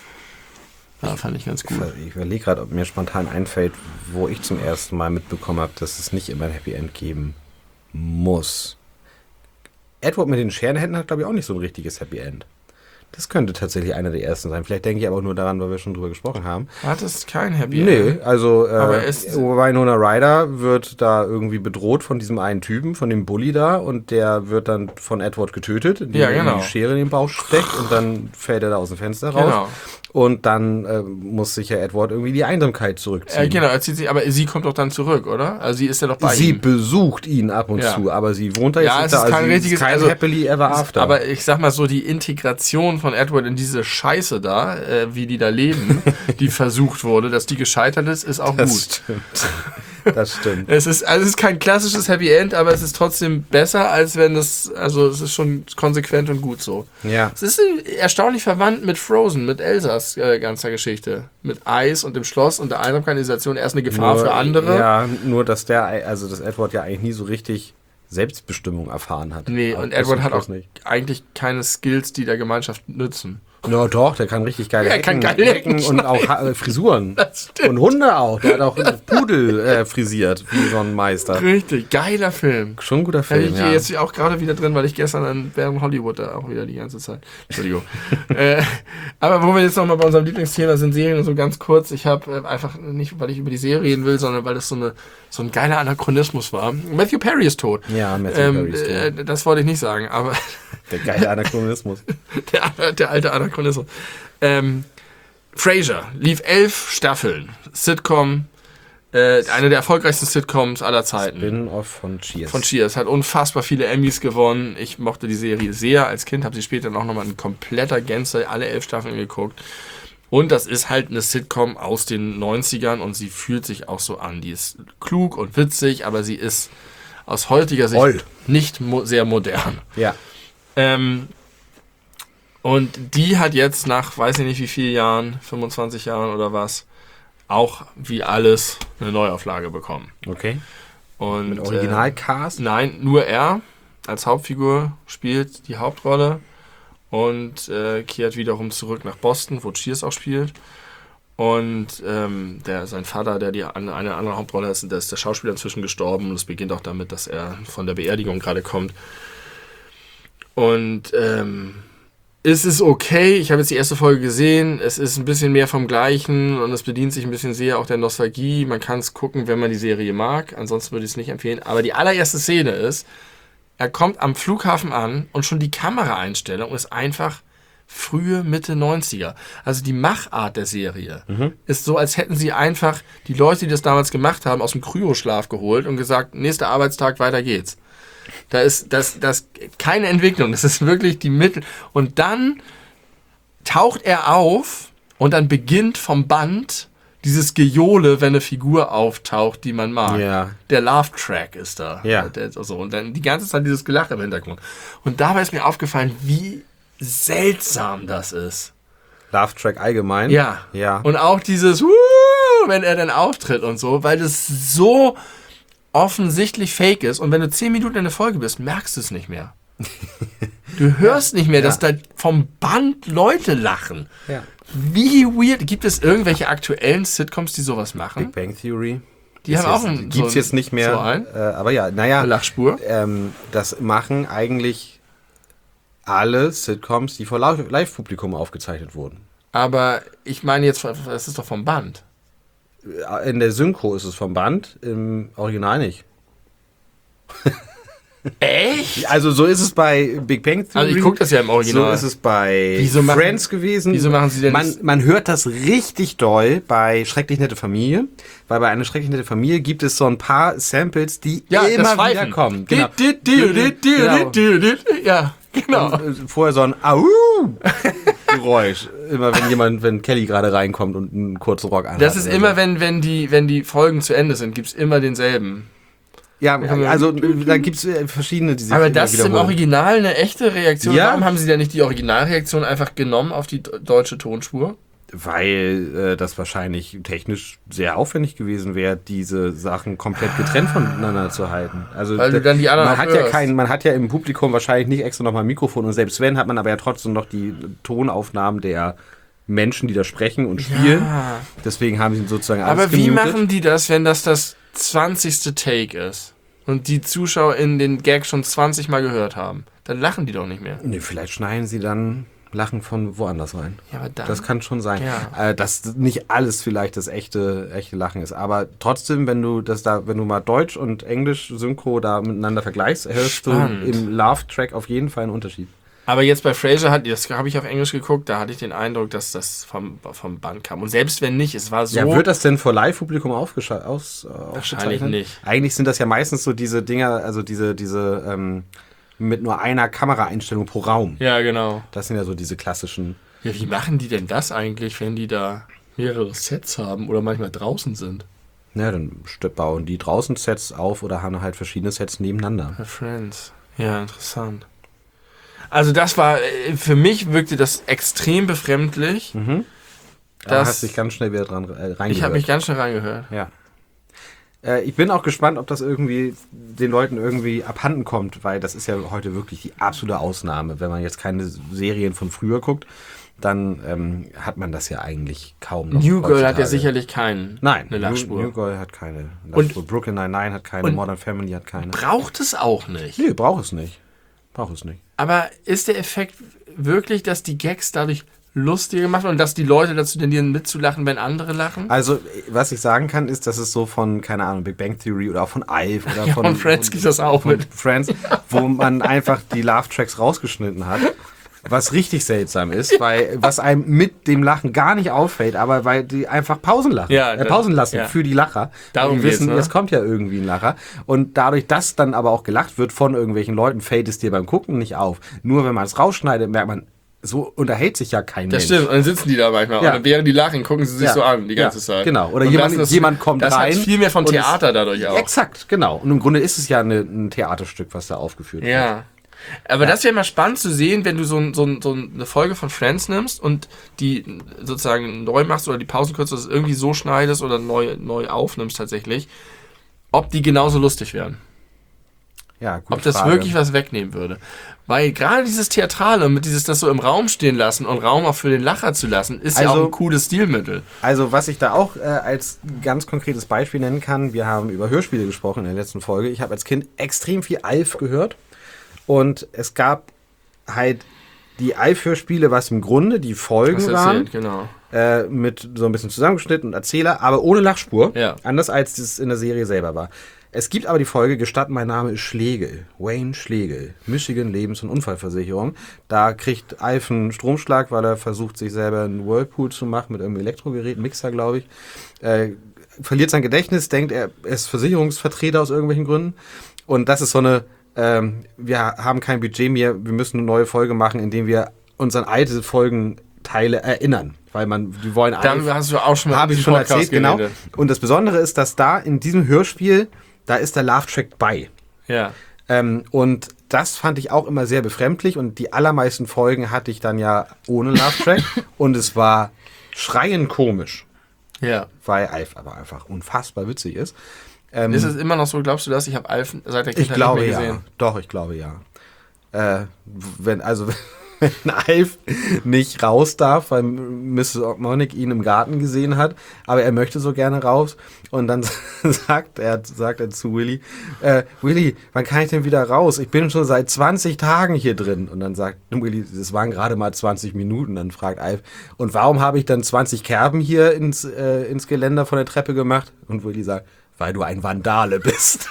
Ja, fand ich ganz gut. Ich überlege gerade, ob mir spontan einfällt, wo ich zum ersten Mal mitbekommen habe, dass es nicht immer ein Happy End geben muss. Edward mit den Scherenhänden hat, glaube ich, auch nicht so ein richtiges Happy End. Das könnte tatsächlich einer der ersten sein. Vielleicht denke ich aber auch nur daran, weil wir schon drüber gesprochen haben. Hat es kein Happy End? Nee, also Winona Ryder wird da irgendwie bedroht von diesem einen Typen, von dem Bully da, und der wird dann von Edward getötet, indem er die Schere in den Bauch steckt und dann fällt er da aus dem Fenster raus. Genau. Und dann muss sich ja Edward irgendwie die Einsamkeit zurückziehen. Genau, er zieht sich, aber sie kommt doch dann zurück, oder? Also sie ist ja doch bei ihm. Sie besucht ihn ab und zu, aber sie wohnt da jetzt nicht es ist da. kein richtiges, kein Happily Ever After. Aber ich sag mal so, die Integration von Edward in diese Scheiße da, wie die da leben, die versucht wurde, dass die gescheitert ist auch gut. Stimmt. Das stimmt. Es ist kein klassisches Happy End, aber es ist trotzdem besser, als wenn es ist schon konsequent und gut so. Ja. Es ist erstaunlich verwandt mit Frozen, mit Elsas ganzer Geschichte. Mit Eis und dem Schloss und der Einsamkanalisation erst eine Gefahr für andere. Ja, nur dass dass Edward ja eigentlich nie so richtig Selbstbestimmung erfahren hat. Nee, und Edward hat auch eigentlich keine Skills, die der Gemeinschaft nützen. No, doch, der kann richtig geile Ecken und auch Frisuren. Das stimmt. Und Hunde auch. Der hat auch Pudel frisiert, wie so ein Meister. Richtig, geiler Film. Schon ein guter Film, Ich gehe jetzt auch gerade wieder drin, weil ich gestern während Hollywood da auch wieder die ganze Zeit. Entschuldigung. Aber wo wir jetzt nochmal bei unserem Lieblingsthema sind, Serien und so ganz kurz. Ich habe einfach nicht, weil ich über die Serie reden will, sondern weil das so ein geiler Anachronismus war. Matthew Perry ist tot. Ja, Matthew Perry ist tot. Das wollte ich nicht sagen, aber... Der geile Anachronismus. der alte Anachronismus. Frasier lief 11 Staffeln. Sitcom, eine der erfolgreichsten Sitcoms aller Zeiten. Spin-off von Cheers. Von Cheers. Hat unfassbar viele Emmys gewonnen. Ich mochte die Serie sehr als Kind, habe sie später noch mal in kompletter Gänze alle 11 Staffeln geguckt. Und das ist halt eine Sitcom aus den 90ern und sie fühlt sich auch so an. Die ist klug und witzig, aber sie ist aus heutiger Sicht nicht sehr modern. Ja. Und die hat jetzt nach, weiß ich nicht wie vielen Jahren, 25 Jahren oder was, auch wie alles eine Neuauflage bekommen. Okay. Und, mit Originalcast? Nein, nur er als Hauptfigur spielt die Hauptrolle und kehrt wiederum zurück nach Boston, wo Cheers auch spielt. Und sein Vater, der eine andere Hauptrolle ist, der ist der Schauspieler inzwischen gestorben. Und es beginnt auch damit, dass er von der Beerdigung gerade kommt. Und es ist okay, ich habe jetzt die erste Folge gesehen, es ist ein bisschen mehr vom Gleichen und es bedient sich ein bisschen sehr auch der Nostalgie. Man kann es gucken, wenn man die Serie mag, ansonsten würde ich es nicht empfehlen. Aber die allererste Szene ist, Er kommt am Flughafen an und schon die Kameraeinstellung ist einfach frühe Mitte 90er. Also die Machart der Serie ist so, als hätten sie einfach die Leute, die das damals gemacht haben, aus dem Kryoschlaf geholt und gesagt, nächster Arbeitstag, weiter geht's. Da ist das keine Entwicklung, das ist wirklich die Mittel. Und dann taucht er auf und dann beginnt vom Band dieses Gejohle, wenn eine Figur auftaucht, die man mag. Ja. Der Love-Track ist da. Ja. Und dann die ganze Zeit dieses Gelache im Hintergrund. Und dabei ist mir aufgefallen, wie seltsam das ist. Love Track allgemein? Ja. Ja. Und auch dieses, wenn er dann auftritt und so, weil das so offensichtlich fake ist. Und wenn du 10 Minuten in der Folge bist, merkst du es nicht mehr. Du hörst nicht mehr, dass da vom Band Leute lachen. Ja. Wie weird. Gibt es irgendwelche aktuellen Sitcoms, die sowas machen? Big Bang Theory. Die haben auch einen. Gibt's jetzt nicht mehr. So einen? Aber ja, naja. Eine Lachspur. Das machen eigentlich alle Sitcoms, die vor Live-Publikum aufgezeichnet wurden. Aber ich meine jetzt, das ist doch vom Band. In der Synchro ist es vom Band, im Original nicht. Echt? Also so ist es bei Big Bang Theory. Also ich gucke das ja im Original. So ist es bei Friends gewesen. Wieso machen sie denn das? Man hört das richtig doll bei Schrecklich nette Familie, weil bei einer Schrecklich nette Familie gibt es so ein paar Samples, die immer wieder kommen. Genau. Ja, genau. Und vorher so ein Au-Geräusch. Immer wenn Kelly gerade reinkommt und einen kurzen Rock anhat. Das ist immer, wenn die Folgen zu Ende sind, gibt es immer denselben. Ja, also da gibt es verschiedene, die sich aber das ist im wiederholen. Original eine echte Reaktion. Ja. Warum haben sie denn nicht die Originalreaktion einfach genommen auf die deutsche Tonspur? Weil das wahrscheinlich technisch sehr aufwendig gewesen wäre, diese Sachen komplett getrennt voneinander zu halten. Also weil du dann die anderen man hat ja im Publikum wahrscheinlich nicht extra nochmal ein Mikrofon und selbst wenn, hat man aber ja trotzdem noch die Tonaufnahmen der Menschen, die da sprechen und spielen. Ja. Deswegen haben sie sozusagen alles Aber wie gemutet. machen die das, wenn das 20. Take ist und die Zuschauer in den Gag schon 20 Mal gehört haben? Dann lachen die doch nicht mehr. Nee, vielleicht schneiden sie dann Lachen von woanders rein. Ja, aber dann, das kann schon sein. Ja. Dass nicht alles vielleicht das echte Lachen ist. Aber trotzdem, wenn du mal Deutsch und Englisch Synchro da miteinander vergleichst, hörst du im Love-Track auf jeden Fall einen Unterschied. Aber jetzt bei Frasier das habe ich auf Englisch geguckt, da hatte ich den Eindruck, dass das vom Band kam. Und selbst wenn nicht, es war so... Ja, wird das denn vor Live-Publikum Wahrscheinlich aufgezeichnet? nicht. Eigentlich sind das ja meistens so diese Dinger, also diese mit nur einer Kameraeinstellung pro Raum. Ja, genau. Das sind ja so diese klassischen... Ja, wie machen die denn das eigentlich, wenn die da mehrere Sets haben oder manchmal draußen sind? Ja, dann bauen die draußen Sets auf oder haben halt verschiedene Sets nebeneinander. Bei Friends. Ja, interessant. Also das war, für mich wirkte das extrem befremdlich. Da hast du dich ganz schnell wieder dran reingehört. Ich habe mich ganz schnell reingehört. Ja. Ich bin auch gespannt, ob das irgendwie den Leuten irgendwie abhanden kommt, weil das ist ja heute wirklich die absolute Ausnahme. Wenn man jetzt keine Serien von früher guckt, dann hat man das ja eigentlich kaum noch. New Girl hat ja heutzutage. sicherlich eine Lachspur. New Girl hat keine Lachspur. Und Brooklyn Nine-Nine hat keine, Modern Family hat keine. Braucht es auch nicht. Nee, braucht es nicht. Aber ist der Effekt wirklich, dass die Gags dadurch lustiger gemacht werden und dass die Leute dazu tendieren mitzulachen, wenn andere lachen? Also, was ich sagen kann, ist, dass es so von, keine Ahnung, Big Bang Theory oder auch von Alf oder Ja, von und Friends gibt das auch mit. Friends, wo man einfach die Laugh-Tracks rausgeschnitten hat. Was richtig seltsam ist, weil was einem mit dem Lachen gar nicht auffällt, aber weil die einfach Pausen lassen für die Lacher. Darum die wissen, geht's, ne? es kommt ja irgendwie ein Lacher. Und dadurch, dass dann aber auch gelacht wird von irgendwelchen Leuten, fällt es dir beim Gucken nicht auf. Nur wenn man es rausschneidet, merkt man, so unterhält sich ja kein Mensch. Das stimmt, und dann sitzen die da manchmal. Ja. Und während die lachen, gucken sie sich so an, die ganze Zeit. Genau, oder und jemand kommt das rein. Das hat viel mehr von und Theater dadurch auch. Exakt, genau. Und im Grunde ist es ja ein Theaterstück, was da aufgeführt wird. Ja. Aber das wäre mal spannend zu sehen, wenn du so eine Folge von Friends nimmst und die sozusagen neu machst oder die Pausen kürzt, dass es irgendwie so schneidest oder neu aufnimmst tatsächlich, ob die genauso lustig wären. Ja, gute Ob das Frage. wirklich was wegnehmen würde. Weil gerade dieses Theatrale mit das so im Raum stehen lassen und Raum auch für den Lacher zu lassen, ist ja auch ein cooles Stilmittel. Also was ich da auch als ganz konkretes Beispiel nennen kann, wir haben über Hörspiele gesprochen in der letzten Folge. Ich habe als Kind extrem viel Alf gehört und es gab halt die Alf-Hörspiele, was im Grunde die Folgen waren, genau. mit so ein bisschen zusammengeschnitten und Erzähler, aber ohne Lachspur, Ja. anders als es in der Serie selber war. Es gibt aber die Folge Gestatt, mein Name ist Schlegel. Wayne Schlegel. Michigan Lebens- und Unfallversicherung. Da kriegt Alf einen Stromschlag, weil er versucht, sich selber einen Whirlpool zu machen mit irgendeinem Elektrogerät, Mixer, glaube ich. Verliert sein Gedächtnis, denkt, er ist Versicherungsvertreter aus irgendwelchen Gründen. Und das ist so eine, wir haben kein Budget mehr, wir müssen eine neue Folge machen, indem wir uns an alte Folgenteile erinnern. Weil wir wollen Darüber hast du auch schon mal habe ich schon erzählt, genau. Und das Besondere ist, dass da in diesem Hörspiel, da ist der Laugh-Track bei. Ja. Und das fand ich auch immer sehr befremdlich. Und die allermeisten Folgen hatte ich dann ja ohne Laugh-Track. Und es war schreiend komisch. Ja. Weil Alf aber einfach unfassbar witzig ist. Ist es immer noch so, glaubst du das? Ich habe Alf seit der Kindheit Ich glaube nicht mehr ja. gesehen. Doch, ich glaube ja. Wenn Alf nicht raus darf, weil Mrs. O'Monic ihn im Garten gesehen hat, aber er möchte so gerne raus und dann sagt er zu Willy, Willy, wann kann ich denn wieder raus? Ich bin schon seit 20 Tagen hier drin. Und dann sagt Willy, das waren gerade mal 20 Minuten. Dann fragt Alf, und warum habe ich dann 20 Kerben hier ins Geländer von der Treppe gemacht? Und Willy sagt, weil du ein Vandale bist.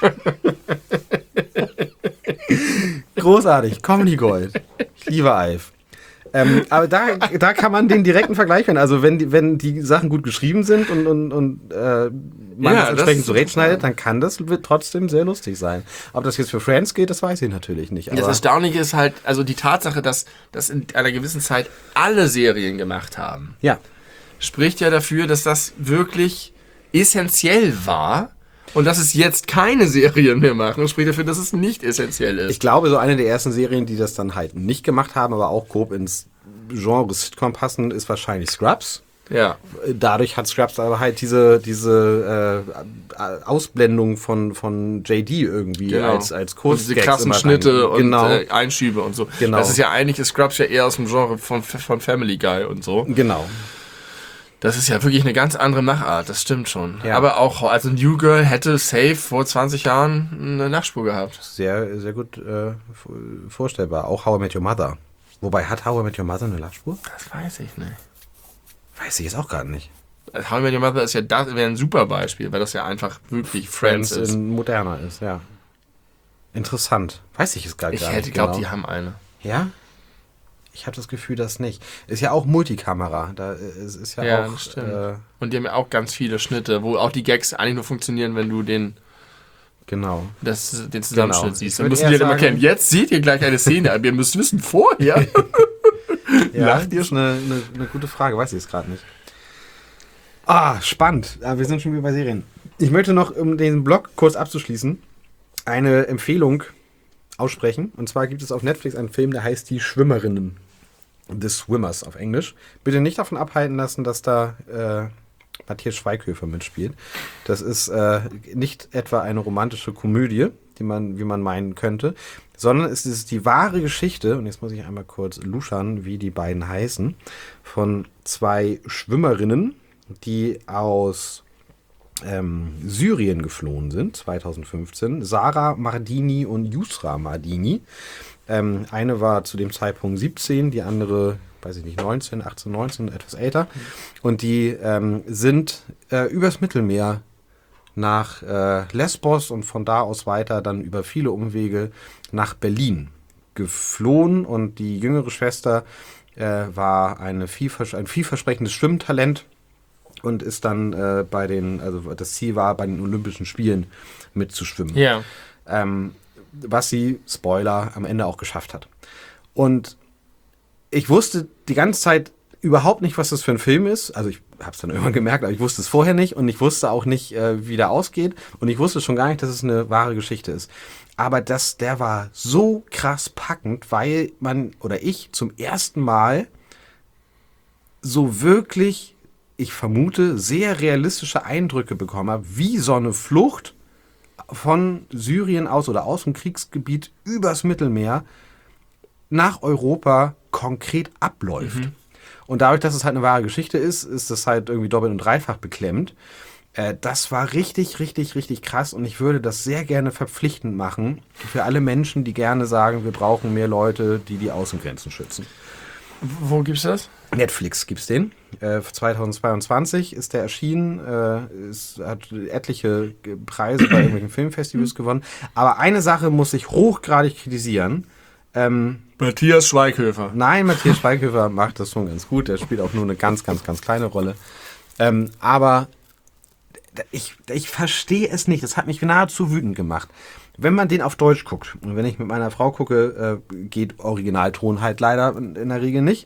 Großartig, Comedy Gold. Ich liebe Alf. Aber da kann man den direkten Vergleich finden. Also wenn die Sachen gut geschrieben sind und man das entsprechend zurechtschneidet, dann wird trotzdem sehr lustig sein. Ob das jetzt für Friends geht, das weiß ich natürlich nicht. Aber das Erstaunliche ist halt, also die Tatsache, dass das in einer gewissen Zeit alle Serien gemacht haben, ja, spricht ja dafür, dass das wirklich essentiell war. Und dass es jetzt keine Serien mehr machen, spricht dafür, dass es nicht essentiell ist. Ich glaube, so eine der ersten Serien, die das dann halt nicht gemacht haben, aber auch grob ins Genre Sitcom passen, ist wahrscheinlich Scrubs. Ja. Dadurch hat Scrubs aber halt diese Ausblendung von JD irgendwie als Kurs. Diese krassen Schnitte und genau. Einschübe und so. Genau. Das ist ja eigentlich, ist Scrubs ja eher aus dem Genre von Family Guy und so. Genau. Das ist ja wirklich eine ganz andere Machart, das stimmt schon. Ja. Aber auch, also New Girl hätte safe vor 20 Jahren eine Nachspur gehabt. Sehr, sehr gut vorstellbar. Auch How I Met Your Mother. Wobei, hat How I Met Your Mother eine Nachspur? Das weiß ich nicht. Weiß ich jetzt auch gerade nicht. How I Met Your Mother ist ja wäre ein super Beispiel, weil das ja einfach wirklich Friends ist. Moderner ist, ja. Interessant. Weiß ich jetzt gar nicht. Ich hätte geglaubt, die haben eine. Ja? Ich habe das Gefühl, dass nicht. Ist ja auch Multikamera. Da ist ja auch. Das stimmt. Und die haben ja auch ganz viele Schnitte, wo auch die Gags eigentlich nur funktionieren, wenn du den Zusammenschnitt siehst. Dann müssen die halt immer kennen. Jetzt seht ihr gleich eine Szene, aber ihr müsst wissen, vorher. Ja, lacht ihr? Das ist eine gute Frage, weiß ich jetzt gerade nicht. Spannend. Wir sind schon wieder bei Serien. Ich möchte noch, um den Blog kurz abzuschließen, eine Empfehlung aussprechen. Und zwar gibt es auf Netflix einen Film, der heißt Die Schwimmerinnen. The Swimmers auf Englisch. Bitte nicht davon abhalten lassen, dass da Matthias Schweighöfer mitspielt. Das ist nicht etwa eine romantische Komödie, wie man meinen könnte, sondern es ist die wahre Geschichte, und jetzt muss ich einmal kurz luschern, wie die beiden heißen, von zwei Schwimmerinnen, die aus Syrien geflohen sind, 2015. Sarah Mardini und Yusra Mardini. Eine war zu dem Zeitpunkt 17, die andere, weiß ich nicht, 18, 19, etwas älter. Und die sind übers Mittelmeer nach Lesbos und von da aus weiter dann über viele Umwege nach Berlin geflohen. Und die jüngere Schwester war ein vielversprechendes Schwimmtalent. Und ist dann das Ziel war, bei den Olympischen Spielen mitzuschwimmen. Ja. Was sie, Spoiler, am Ende auch geschafft hat. Und ich wusste die ganze Zeit überhaupt nicht, was das für ein Film ist. Also ich habe es dann irgendwann gemerkt, aber ich wusste es vorher nicht. Und ich wusste auch nicht, wie der ausgeht. Und ich wusste schon gar nicht, dass es eine wahre Geschichte ist. Aber der war so krass packend, weil ich zum ersten Mal so wirklich, ich vermute, sehr realistische Eindrücke bekommen habe, wie so eine Flucht von Syrien aus oder aus dem Kriegsgebiet übers Mittelmeer nach Europa konkret abläuft. Mhm. Und dadurch, dass es halt eine wahre Geschichte ist das halt irgendwie doppelt und dreifach beklemmend. Das war richtig, richtig, richtig krass und ich würde das sehr gerne verpflichtend machen für alle Menschen, die gerne sagen, wir brauchen mehr Leute, die die Außengrenzen schützen. Wo gibt's das? Netflix gibt's den. 2022 ist der erschienen. Hat etliche Preise bei irgendwelchen Filmfestivals gewonnen. Aber eine Sache muss ich hochgradig kritisieren. Matthias Schweighöfer. Nein, Matthias Schweighöfer macht das schon ganz gut. Der spielt auch nur eine ganz, ganz, ganz kleine Rolle. Aber ich verstehe es nicht. Das hat mich nahezu wütend gemacht. Wenn man den auf Deutsch guckt, und wenn ich mit meiner Frau gucke, geht Originalton halt leider in der Regel nicht.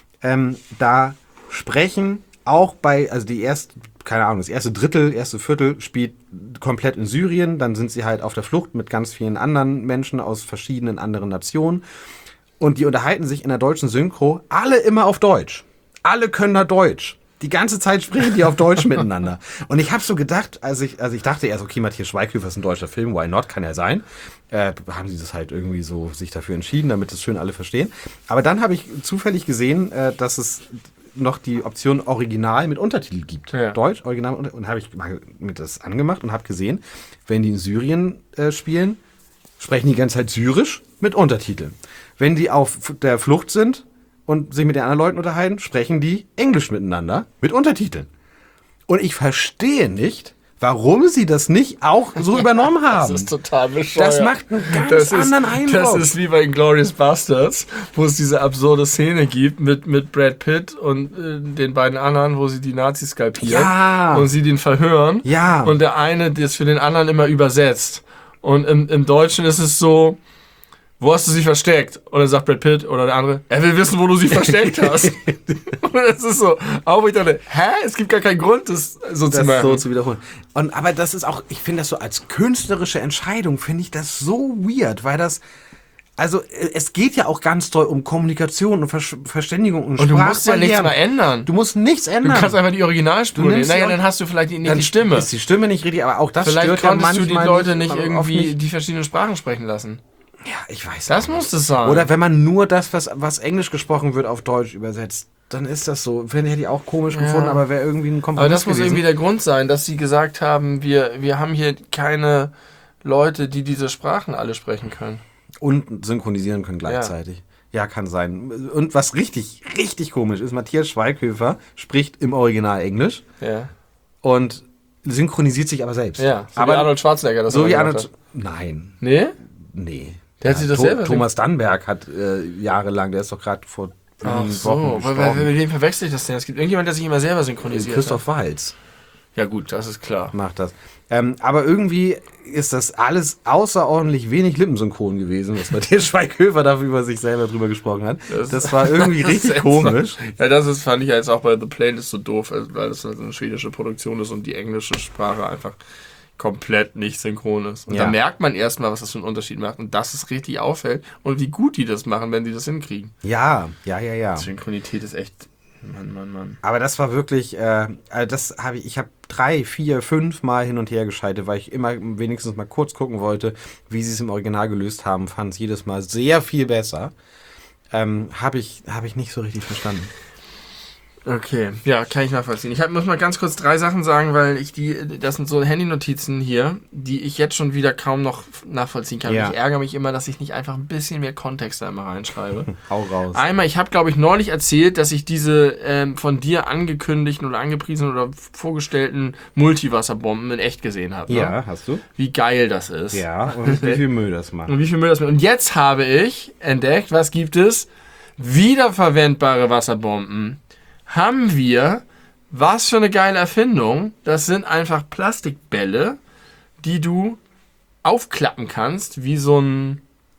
Da sprechen auch also das erste Drittel, erste Viertel spielt komplett in Syrien. Dann sind sie halt auf der Flucht mit ganz vielen anderen Menschen aus verschiedenen anderen Nationen. Und die unterhalten sich in der deutschen Synchro alle immer auf Deutsch. Alle können da Deutsch. Die ganze Zeit sprechen die auf Deutsch miteinander. Und ich habe so gedacht, ich dachte erst, okay, Matthias Schweighöfer ist ein deutscher Film, why not, kann ja sein. Haben sie das halt irgendwie so sich dafür entschieden, damit das schön alle verstehen. Aber dann habe ich zufällig gesehen, dass es noch die Option Original mit Untertitel gibt. Ja. Deutsch, Original, und habe ich mal mit das angemacht und habe gesehen, wenn die in Syrien spielen, sprechen die ganze Zeit Syrisch mit Untertiteln. Wenn die auf der Flucht sind und sich mit den anderen Leuten unterhalten, sprechen die Englisch miteinander mit Untertiteln. Und ich verstehe nicht, warum sie das nicht auch so übernommen haben. Das ist total bescheuert. Das macht einen ganz anderen Eindruck. Das ist wie bei Inglourious Basterds, wo es diese absurde Szene gibt mit Brad Pitt und den beiden anderen, wo sie die Nazis skalpieren. Ja. Und sie den verhören. Ja. Und der eine das für den anderen immer übersetzt. Und im Deutschen ist es so: Wo hast du sie versteckt? Und dann sagt Brad Pitt oder der andere: Er will wissen, wo du sie versteckt hast. Und das ist so, auch ich dachte, es gibt gar keinen Grund, das so zu machen. So zu wiederholen. Aber das ist auch, ich finde das so als künstlerische Entscheidung, finde ich das so weird, weil es geht ja auch ganz doll um Kommunikation und Verständigung und du musst ja nichts mehr ändern. Du musst nichts ändern. Du kannst einfach die Originalspur nehmen. Naja, dann hast du vielleicht nicht die Stimme. Ist die Stimme nicht richtig, aber auch das vielleicht stört ja konntest du die Leute nicht irgendwie nicht. Die verschiedenen Sprachen sprechen lassen. Ja, ich weiß. Das muss es sein. Oder wenn man nur das, was Englisch gesprochen wird, auf Deutsch übersetzt, dann ist das so. Hätte ich auch komisch gefunden, aber wäre irgendwie ein Kompromiss Aber das muss gewesen. irgendwie der Grund sein, dass sie gesagt haben, wir haben hier keine Leute, die diese Sprachen alle sprechen können. Und synchronisieren können gleichzeitig. Ja, kann sein. Und was richtig, richtig komisch ist, Matthias Schweighöfer spricht im Original Englisch und synchronisiert sich aber selbst. Ja, so aber wie Arnold Schwarzenegger das so wie Arnold. Nein. Nee? Der hat sich das selber... Thomas Dannenberg hat jahrelang, der ist doch gerade vor Wochen gestorben. Mit wem verwechsel ich das denn? Es gibt irgendjemand, der sich immer selber synchronisiert. Christoph Waltz. Ja gut, das ist klar. Macht das. Aber irgendwie ist das alles außerordentlich wenig lippensynchron gewesen, was Matthias Schweighöfer dafür über sich selber drüber gesprochen hat. Das war irgendwie richtig komisch. Ja, fand ich jetzt auch bei The Playlist so doof, weil das halt eine schwedische Produktion ist und die englische Sprache einfach komplett nicht synchron ist. Und da merkt man erstmal, was das für einen Unterschied macht und dass es richtig auffällt und wie gut die das machen, wenn die das hinkriegen. Ja. Synchronität ist echt... Mann. Aber das war wirklich, ich habe 3, 4, 5 Mal hin und her geschaltet, weil ich immer wenigstens mal kurz gucken wollte, wie sie es im Original gelöst haben. Fand es jedes Mal sehr viel besser. Habe ich nicht so richtig verstanden. Okay, ja, kann ich nachvollziehen. Ich muss mal ganz kurz 3 Sachen sagen, weil das sind so Handynotizen hier, die ich jetzt schon wieder kaum noch nachvollziehen kann. Ja. Ich ärgere mich immer, dass ich nicht einfach ein bisschen mehr Kontext da immer reinschreibe. Hau raus. Einmal, ich habe, glaube ich, neulich erzählt, dass ich diese von dir angekündigten oder angepriesenen oder vorgestellten Multiwasserbomben in echt gesehen habe. Ja, ne? hast du. Wie geil das ist. Ja, und wie viel Müll das macht. Und jetzt habe ich entdeckt, was gibt es? Wiederverwendbare Wasserbomben. Haben wir, was für eine geile Erfindung, das sind einfach Plastikbälle, die du aufklappen kannst, wie so ein,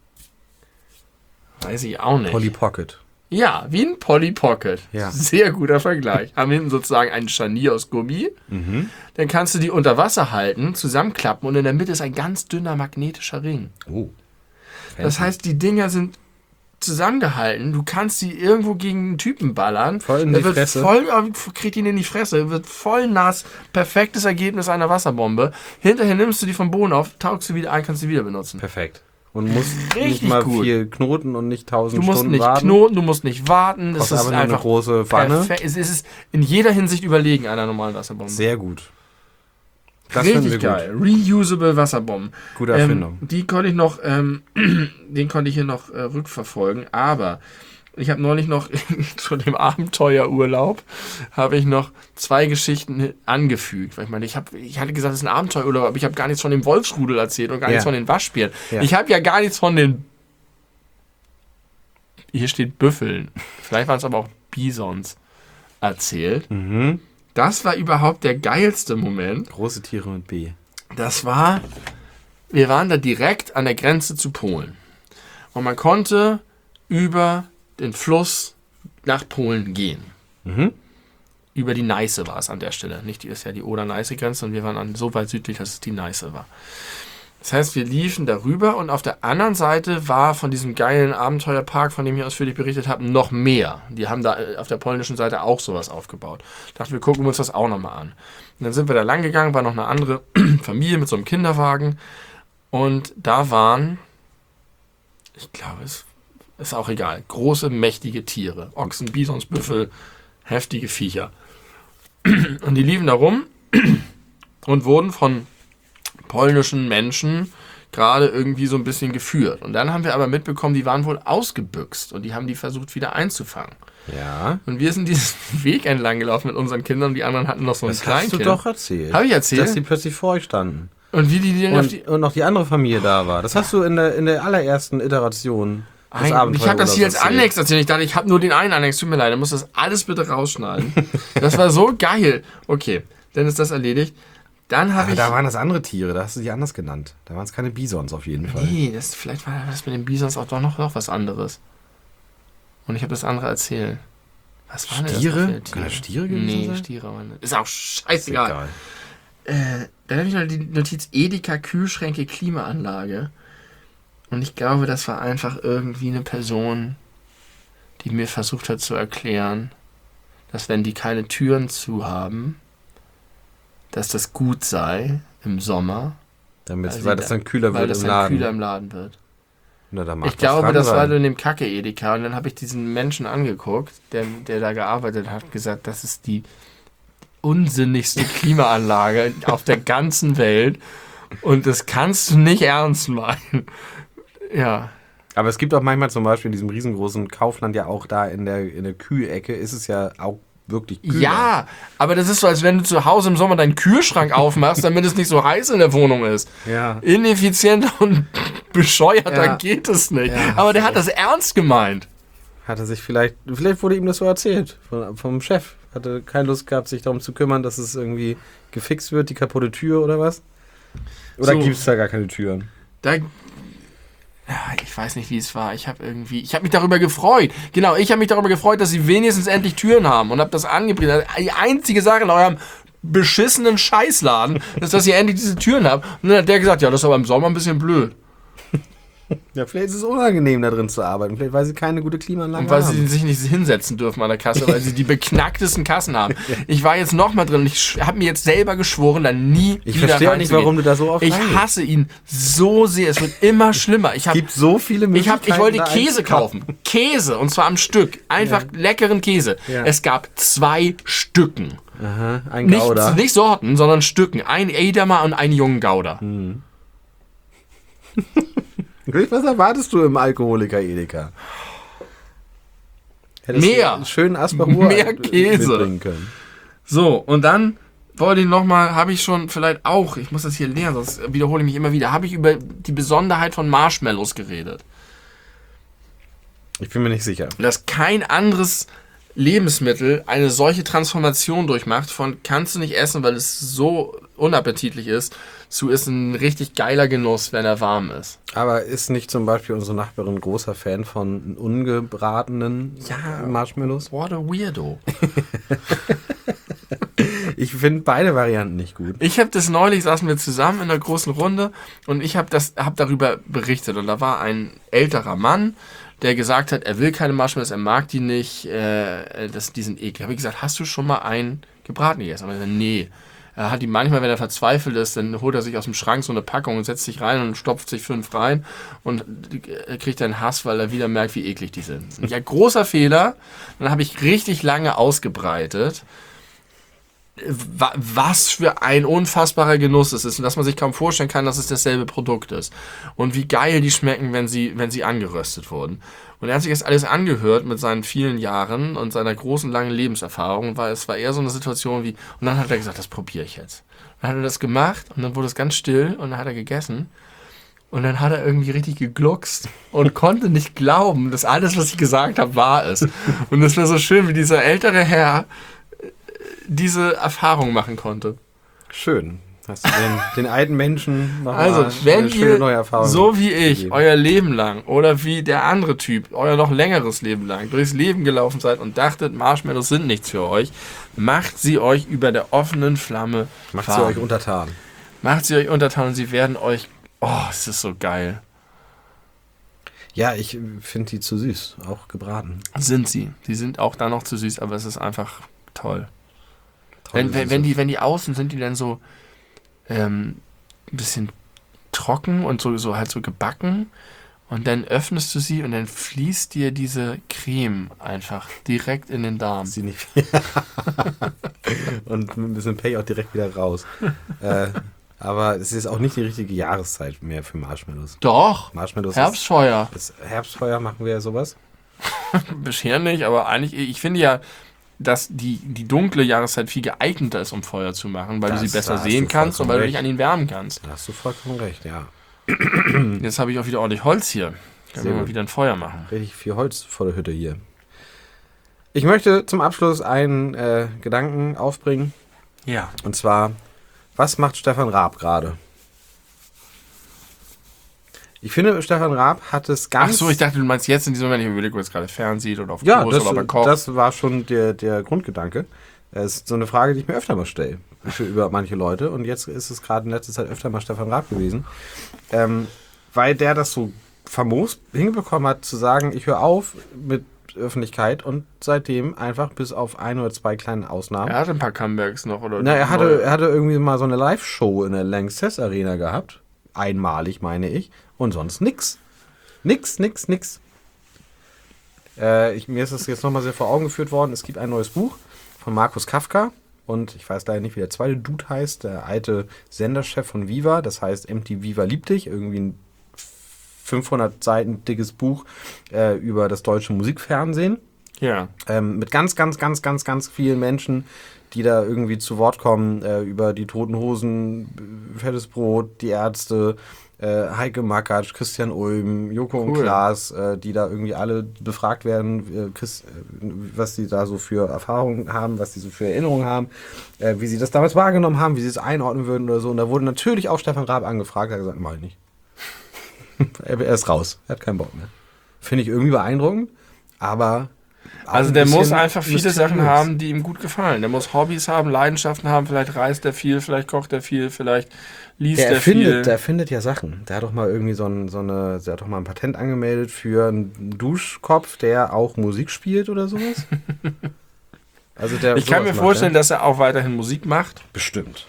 weiß ich auch nicht. Polly Pocket. Ja, wie ein Polly Pocket. Ja. Sehr guter Vergleich. Haben hinten sozusagen ein Scharnier aus Gummi. Mhm. Dann kannst du die unter Wasser halten, zusammenklappen und in der Mitte ist ein ganz dünner magnetischer Ring. Oh. Das heißt, die Dinger sind zusammengehalten. Du kannst sie irgendwo gegen einen Typen ballern. Voll in die Fresse. Kriegt ihn in die Fresse. Wird voll nass. Perfektes Ergebnis einer Wasserbombe. Hinterher nimmst du die vom Boden auf, tauchst sie wieder ein, kannst sie wieder benutzen. Perfekt. Und musst richtig nicht mal gut. viel knoten und nicht 1000 Stunden warten. Du musst nicht knoten, du musst nicht warten. Das ist einfach eine große Pfanne. Es ist in jeder Hinsicht überlegen einer normalen Wasserbombe. Sehr gut. Das richtig geil. Reusable Wasserbomben. Gute Erfindung. Den konnte ich hier noch rückverfolgen. Aber Ich habe neulich noch zu dem Abenteuerurlaub habe ich noch 2 Geschichten angefügt. Weil ich hatte gesagt, es ist ein Abenteuerurlaub, aber ich habe gar nichts von dem Wolfsrudel erzählt und gar nichts von den Waschbären. Ja. Ich habe ja gar nichts von den... Hier steht Büffeln. Vielleicht waren es aber auch Bisons erzählt. Mhm. Das war überhaupt der geilste Moment. Große Tiere mit B. Wir waren da direkt an der Grenze zu Polen. Und man konnte über den Fluss nach Polen gehen. Mhm. Über die Neiße war es an der Stelle. Nicht die ist ja die Oder-Neiße-Grenze und wir waren so weit südlich, dass es die Neiße war. Das heißt, wir liefen darüber und auf der anderen Seite war von diesem geilen Abenteuerpark, von dem ich ausführlich berichtet habe, noch mehr. Die haben da auf der polnischen Seite auch sowas aufgebaut. Ich dachte, wir gucken uns das auch nochmal an. Und dann sind wir da lang gegangen, war noch eine andere Familie mit so einem Kinderwagen und da waren, ich glaube, es ist auch egal, große, mächtige Tiere. Ochsen, Bisons, Büffel, heftige Viecher. Und die liefen da rum und wurden von polnischen Menschen gerade irgendwie so ein bisschen geführt. Und dann haben wir aber mitbekommen, die waren wohl ausgebüxt und die haben die versucht wieder einzufangen. Ja. Und wir sind diesen Weg entlang gelaufen mit unseren Kindern und die anderen hatten noch so ein Kleinkind. Das hast du doch erzählt. Habe ich erzählt? Dass die plötzlich vor euch standen. Und wie die und noch die andere Familie da war. Das hast du in der allerersten Iteration des Abenteuerurlaubs Ich habe das hier als Annex erzählt. Ich dachte, ich habe nur den einen Annex. Tut mir leid, dann muss das alles bitte rausschneiden. Das war so geil. Okay, dann ist das erledigt. Dann habe ich... Da waren das andere Tiere, da hast du die anders genannt. Da waren es keine Bisons auf jeden Fall. Nee, vielleicht war das mit den Bisons auch doch noch was anderes. Und ich habe das andere erzählt. Was waren denn Stiere? das für Tiere? Kann das Stiere gewesen sein? Stiere waren das. Ist auch scheißegal. Dann habe ich noch die Notiz Edeka, Kühlschränke, Klimaanlage. Und ich glaube, das war einfach irgendwie eine Person, die mir versucht hat zu erklären, dass wenn die keine Türen zu haben, dass das gut sei im Sommer. Weil das dann kühler wird im Laden. Weil das dann kühler im Laden wird. Na, ich glaube, das war in dem Kacke-Edeka. Und dann habe ich diesen Menschen angeguckt, der da gearbeitet hat, gesagt, das ist die unsinnigste Klimaanlage auf der ganzen Welt. Und das kannst du nicht ernst meinen. Ja. Aber es gibt auch manchmal zum Beispiel in diesem riesengroßen Kaufland ja auch da in der Kühlecke ist es ja auch wirklich kühl. Ja, aber das ist so, als wenn du zu Hause im Sommer deinen Kühlschrank aufmachst, damit es nicht so heiß in der Wohnung ist. Ja. Ineffizienter und bescheuerter geht es nicht. Ja, aber der hat das ernst gemeint. Hat er sich vielleicht wurde ihm das so erzählt vom Chef. Hatte keine Lust gehabt, sich darum zu kümmern, dass es irgendwie gefixt wird, die kaputte Tür oder was? Oder gibt es da gar keine Türen? Ich weiß nicht, wie es war. Ich habe mich darüber gefreut. Genau, ich habe mich darüber gefreut, dass sie wenigstens endlich Türen haben und habe das angepriesen. Die einzige Sache in eurem beschissenen Scheißladen ist, dass ihr endlich diese Türen habt. Und dann hat der gesagt, ja, das ist aber im Sommer ein bisschen blöd. Ja, vielleicht ist es unangenehm, da drin zu arbeiten. Vielleicht, weil sie keine gute Klimaanlage haben. Und weil sie sich nicht hinsetzen dürfen an der Kasse, weil sie die beknacktesten Kassen haben. Ich war jetzt noch mal drin und ich habe mir jetzt selber geschworen, dann nie wieder reinzugehen. Ich verstehe nicht, warum du da so oft Ich hasse ihn so sehr. Es wird immer schlimmer. Es gibt so viele Möglichkeiten. Ich wollte Käse kaufen. Käse, und zwar am Stück. Einfach leckeren Käse. Ja. Es gab 2 Stücken. Aha, ein Gouda. Nicht Sorten, sondern Stücken. Ein Edamer und einen jungen Gouda. Was erwartest du im Alkoholiker-Edeka? Mehr. Schön Asperur mehr Käse mitbringen können. So, und dann wollte ich nochmal, habe ich schon vielleicht auch, ich muss das hier lernen, sonst wiederhole ich mich immer wieder, habe ich über die Besonderheit von Marshmallows geredet. Ich bin mir nicht sicher. Dass kein anderes Lebensmittel eine solche Transformation durchmacht, von kannst du nicht essen, weil es so unappetitlich ist, zu ist ein richtig geiler Genuss, wenn er warm ist. Aber ist nicht zum Beispiel unsere Nachbarin großer Fan von ungebratenen Marshmallows? What a weirdo. Ich finde beide Varianten nicht gut. Ich habe das neulich, saßen wir zusammen in einer großen Runde und ich habe darüber berichtet und da war ein älterer Mann, der gesagt hat, er will keine Marshmallows, er mag die nicht, die sind eklig. Habe ich gesagt, hast du schon mal einen gebraten gegessen? Aber er sagt, nee. Er hat die manchmal, wenn er verzweifelt ist, dann holt er sich aus dem Schrank so eine Packung und setzt sich rein und stopft sich 5 rein und er kriegt einen Hass, weil er wieder merkt, wie eklig die sind. Ja, großer Fehler. Dann habe ich richtig lange ausgebreitet, was für ein unfassbarer Genuss es ist und dass man sich kaum vorstellen kann, dass es dasselbe Produkt ist. Und wie geil die schmecken, wenn sie angeröstet wurden. Und er hat sich das alles angehört mit seinen vielen Jahren und seiner großen, langen Lebenserfahrung, weil es war eher so eine Situation wie, und dann hat er gesagt, das probiere ich jetzt. Dann hat er das gemacht und dann wurde es ganz still und dann hat er gegessen. Und dann hat er irgendwie richtig gegluckst und konnte nicht glauben, dass alles, was ich gesagt habe, wahr ist. Und es war so schön, wie dieser ältere Herr diese Erfahrung machen konnte. Schön. Hast du den alten Menschen noch Also, mal wenn eine schöne neue ihr, Erfahrung so wie ich, gegeben? euer Leben lang oder wie der andere Typ, euer noch längeres Leben lang, durchs Leben gelaufen seid und dachtet, Marshmallows sind nichts für euch, macht sie euch über der offenen Flamme Macht sie warm. euch untertan. Macht sie euch untertan und sie werden euch... Oh, es ist so geil. Ja, ich finde die zu süß, auch gebraten. Sind sie. Die sind auch da noch zu süß, aber es ist einfach toll. Tolle Wenn Süße. die außen sind, die dann so ein bisschen trocken und so halt so gebacken und dann öffnest du sie und dann fließt dir diese Creme einfach direkt in den Darm. Sie nicht. Und mit ein bisschen Pech auch direkt wieder raus. Aber es ist auch nicht die richtige Jahreszeit mehr für Marshmallows. Doch, Marshmallows Herbstfeuer. ist Herbstfeuer, machen wir ja sowas. Bisher nicht, aber eigentlich, ich finde ja, dass die dunkle Jahreszeit viel geeigneter ist, um Feuer zu machen, weil du sie Da besser hast sehen du kannst und weil du vollkommen dich an ihn wärmen kannst. Da hast du vollkommen recht, ja. Jetzt habe ich auch wieder ordentlich Holz hier. Kann Sehr wir mal gut. wieder ein Feuer machen. Richtig viel Holz vor der Hütte hier. Ich möchte zum Abschluss einen Gedanken aufbringen. Ja. Und zwar, was macht Stefan Raab gerade? Ich finde, Stefan Raab hat es Ach ganz... so, ich dachte, du meinst jetzt in diesem Moment, ich überlege, ob er jetzt gerade fernsieht oder auf Ja, Kurs oder ob er kocht. das war schon der Grundgedanke. Es ist so eine Frage, die ich mir öfter mal stelle über manche Leute. Und jetzt ist es gerade in letzter Zeit öfter mal Stefan Raab gewesen. Weil der das so famos hinbekommen hat, zu sagen, ich höre auf mit Öffentlichkeit und seitdem einfach bis auf ein oder zwei kleine Ausnahmen. Er hatte ein paar Comebacks noch, oder? Na, er hatte irgendwie mal so eine Live-Show in der Lanxess Arena gehabt. Einmalig, meine ich. Und sonst nix. Nix. Mir ist das jetzt nochmal sehr vor Augen geführt worden. Es gibt ein neues Buch von Markus Kafka. Und ich weiß leider nicht, wie der zweite Dude heißt. Der alte Senderchef von Viva. Das heißt MTV Viva liebt dich. Irgendwie ein 500 Seiten dickes Buch über das deutsche Musikfernsehen. Ja. Mit ganz vielen Menschen, die da irgendwie zu Wort kommen, über die Toten Hosen, Fettes Brot, die Ärzte, Heike Makatsch, Christian Ulm, Joko und Klaas, die da irgendwie alle befragt werden, was sie da so für Erfahrungen haben, was sie so für Erinnerungen haben, wie sie das damals wahrgenommen haben, wie sie es einordnen würden oder so. Und da wurde natürlich auch Stefan Raab angefragt, er hat gesagt, mach ich nicht. Er ist raus, er hat keinen Bock mehr. Finde ich irgendwie beeindruckend, aber... Also der muss einfach viele Sachen haben, die ihm gut gefallen. Der muss Hobbys haben, Leidenschaften haben, vielleicht reist er viel, vielleicht kocht er viel, vielleicht liest er viel. Der erfindet ja Sachen. Der hat doch mal irgendwie der hat doch mal ein Patent angemeldet für einen Duschkopf, der auch Musik spielt oder sowas. Also Ich kann mir vorstellen, dass er auch weiterhin Musik macht. Bestimmt.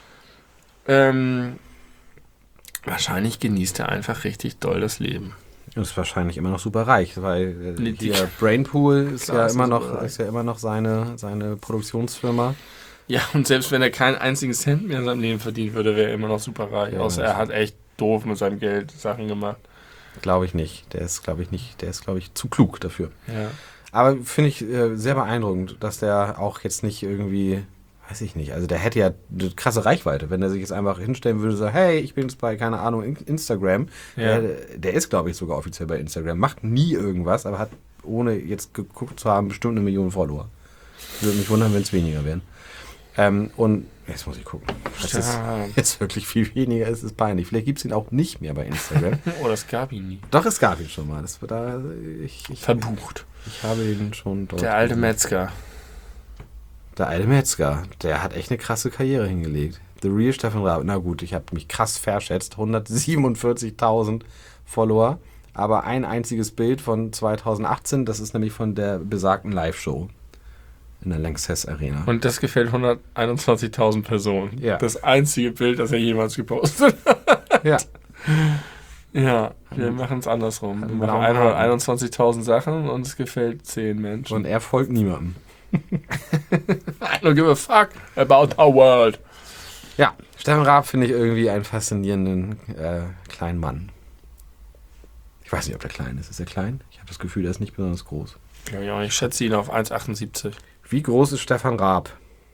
Wahrscheinlich genießt er einfach richtig doll das Leben. Und ist wahrscheinlich immer noch super reich, weil Die- der Brainpool ist Klar, ja ist immer er noch, super reich. ist ja immer noch seine Produktionsfirma. Ja, und selbst wenn er keinen einzigen Cent mehr in seinem Leben verdient würde, wäre er immer noch super reich. Ja, Außer er hat echt doof mit seinem Geld Sachen gemacht. Glaube ich nicht. Der ist, glaube ich, zu klug dafür. Ja. Aber finde ich sehr beeindruckend, dass der auch jetzt nicht irgendwie, weiß ich nicht, also der hätte ja eine krasse Reichweite, wenn er sich jetzt einfach hinstellen würde und sagen, hey, ich bin jetzt bei, keine Ahnung, Instagram. Ja. Der ist, glaube ich, sogar offiziell bei Instagram, macht nie irgendwas, aber hat, ohne jetzt geguckt zu haben, bestimmt 1 Million Follower. Würde mich wundern, wenn es weniger wären. Und jetzt muss ich gucken. Das ist jetzt wirklich viel weniger, es ist peinlich. Vielleicht gibt es ihn auch nicht mehr bei Instagram. Oder es gab ihn nie. Doch, es gab ihn schon mal. Ich Verbucht. habe ihn schon dort. Der alte Metzger. Der alte Metzger, der hat echt eine krasse Karriere hingelegt. The Real Stefan Raab. Na gut, ich habe mich krass verschätzt. 147.000 Follower. Aber ein einziges Bild von 2018, das ist nämlich von der besagten Live-Show in der Lanxess Arena. Und das gefällt 121.000 Personen. Ja. Das einzige Bild, das er jemals gepostet hat. Ja. Ja, wir machen es andersrum. Wir einen machen blauen 121.000 Sachen und es gefällt 10 Menschen. Und er folgt niemandem. don't give a fuck about our world. Ja, Stefan Raab finde ich irgendwie einen faszinierenden kleinen Mann. Ich weiß nicht, ob der klein ist. Ist er klein? Ich habe das Gefühl, der ist nicht besonders groß. Ja, ich schätze ihn auf 1,78. Wie groß ist Stefan Raab?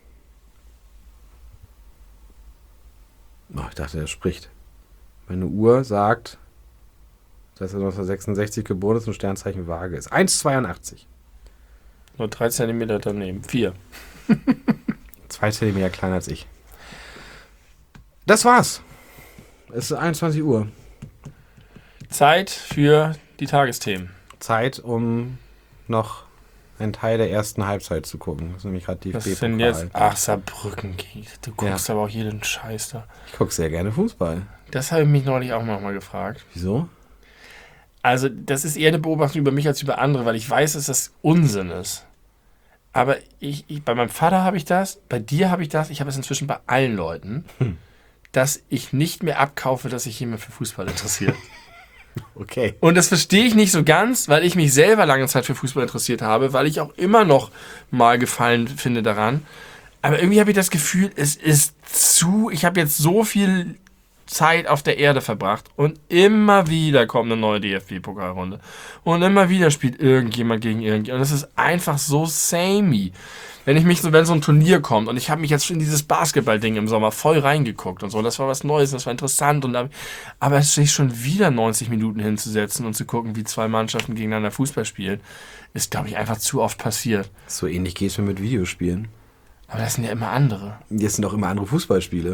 Oh, ich dachte, er spricht. Meine Uhr sagt, dass er 1966 geboren ist und Sternzeichen Waage ist. 1,82. Nur 3 Zentimeter daneben. 4. 2 Zentimeter kleiner als ich. Das war's. Es ist 21 Uhr. Zeit für die Tagesthemen. Zeit, um noch einen Teil der ersten Halbzeit zu gucken. Das ist nämlich gerade Was DFB-Pokal. ist denn jetzt? Ach, Saarbrücken. Du guckst aber auch jeden Scheiß da. Ich gucke sehr gerne Fußball. Das habe ich mich neulich auch mal gefragt. Wieso? Also, das ist eher eine Beobachtung über mich als über andere, weil ich weiß, dass das Unsinn ist. Aber bei meinem Vater habe ich das, bei dir habe ich das, ich habe es inzwischen bei allen Leuten, dass ich nicht mehr abkaufe, dass sich jemand für Fußball interessiert. Okay. Und das verstehe ich nicht so ganz, weil ich mich selber lange Zeit für Fußball interessiert habe, weil ich auch immer noch mal Gefallen finde daran. Aber irgendwie habe ich das Gefühl, ich habe jetzt so viel Zeit auf der Erde verbracht und immer wieder kommt eine neue DFB-Pokalrunde. Und immer wieder spielt irgendjemand gegen irgendjemand. Und es ist einfach so samey. Wenn so ein Turnier kommt und ich habe mich jetzt schon in dieses Basketball-Ding im Sommer voll reingeguckt und so, das war was Neues, das war interessant. Aber sich schon wieder 90 Minuten hinzusetzen und zu gucken, wie 2 Mannschaften gegeneinander Fußball spielen, ist, glaube ich, einfach zu oft passiert. So ähnlich geht es mir mit Videospielen. Aber das sind ja immer andere. Jetzt sind auch immer andere Fußballspiele.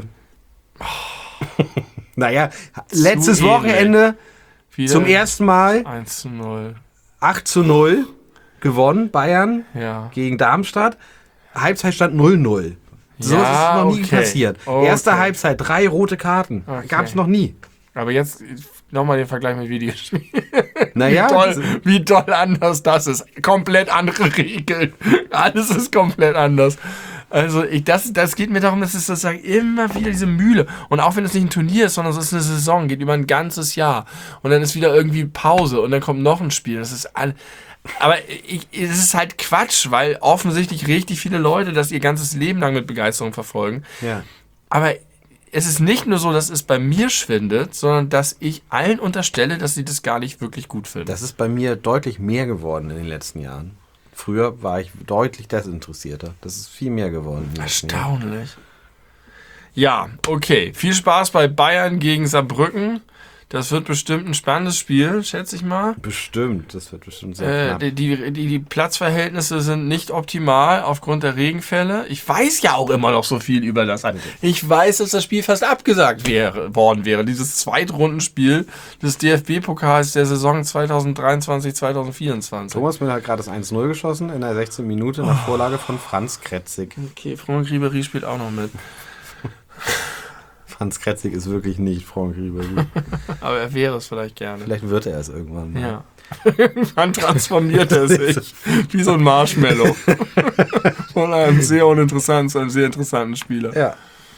Naja, letztes Wochenende wieder zum ersten Mal 1:0. 8:0 gewonnen, Bayern gegen Darmstadt. Halbzeitstand 0:0. So ist es noch nie passiert. Erste Halbzeit, 3 rote Karten. Okay. Gab es noch nie. Aber jetzt nochmal den Vergleich mit Videospielen. Naja, wie doll anders das ist. Komplett andere Regeln. Alles ist komplett anders. Also das geht mir darum, dass es sozusagen immer wieder diese Mühle. Und auch wenn es nicht ein Turnier ist, sondern es ist eine Saison, geht über ein ganzes Jahr. Und dann ist wieder irgendwie Pause und dann kommt noch ein Spiel. Das ist aber es ist halt Quatsch, weil offensichtlich richtig viele Leute das ihr ganzes Leben lang mit Begeisterung verfolgen. Ja. Aber es ist nicht nur so, dass es bei mir schwindet, sondern dass ich allen unterstelle, dass sie das gar nicht wirklich gut finden. Das ist bei mir deutlich mehr geworden in den letzten Jahren. Früher war ich deutlich desinteressierter. Das ist viel mehr geworden. Erstaunlich. Ja, okay. Viel Spaß bei Bayern gegen Saarbrücken. Das wird bestimmt ein spannendes Spiel, schätze ich mal. Bestimmt, das wird bestimmt sehr knapp. Die Platzverhältnisse sind nicht optimal aufgrund der Regenfälle. Ich weiß ja auch immer noch so viel über das. Ich weiß, dass das Spiel fast abgesagt worden wäre. Dieses Zweitrundenspiel des DFB-Pokals der Saison 2023/2024. Thomas Müller hat gerade das 1:0 geschossen in der 16. Minute nach Vorlage von Franz Kretzig. Okay, Franck Ribéry spielt auch noch mit. Franz Kretzig ist wirklich nicht Franck Ribéry. Aber er wäre es vielleicht gerne. Vielleicht wird er es irgendwann mal. Ja. Irgendwann transformiert er sich wie so ein Marshmallow. Von einem sehr uninteressanten zu einem sehr interessanten Spieler. Ja.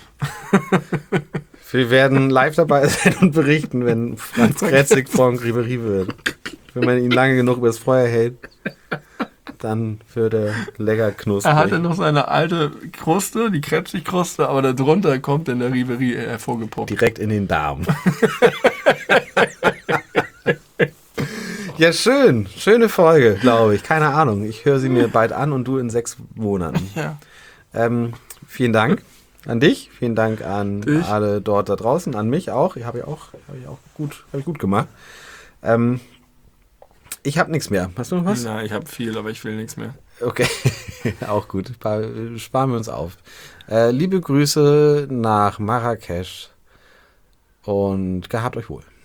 Wir werden live dabei sein und berichten, wenn Franz Kretzig Franck Ribéry wird. Wenn man ihn lange genug übers Feuer hält, dann wird er lecker knusprig. Er hatte noch seine alte Kruste, die Kretzig-Kruste, aber darunter kommt dann der Ribéry hervorgepoppt. Direkt in den Darm. Ja, schön. Schöne Folge, glaube ich. Keine Ahnung. Ich höre sie mir bald an und du in 6 Monaten. Ja. Vielen Dank an dich. Vielen Dank an dich. Alle dort da draußen, an mich auch. Habe ich gut gemacht. Ich habe nichts mehr. Hast du noch was? Nein, ich habe viel, aber ich will nichts mehr. Okay, auch gut. Sparen wir uns auf. Liebe Grüße nach Marrakesch und gehabt euch wohl.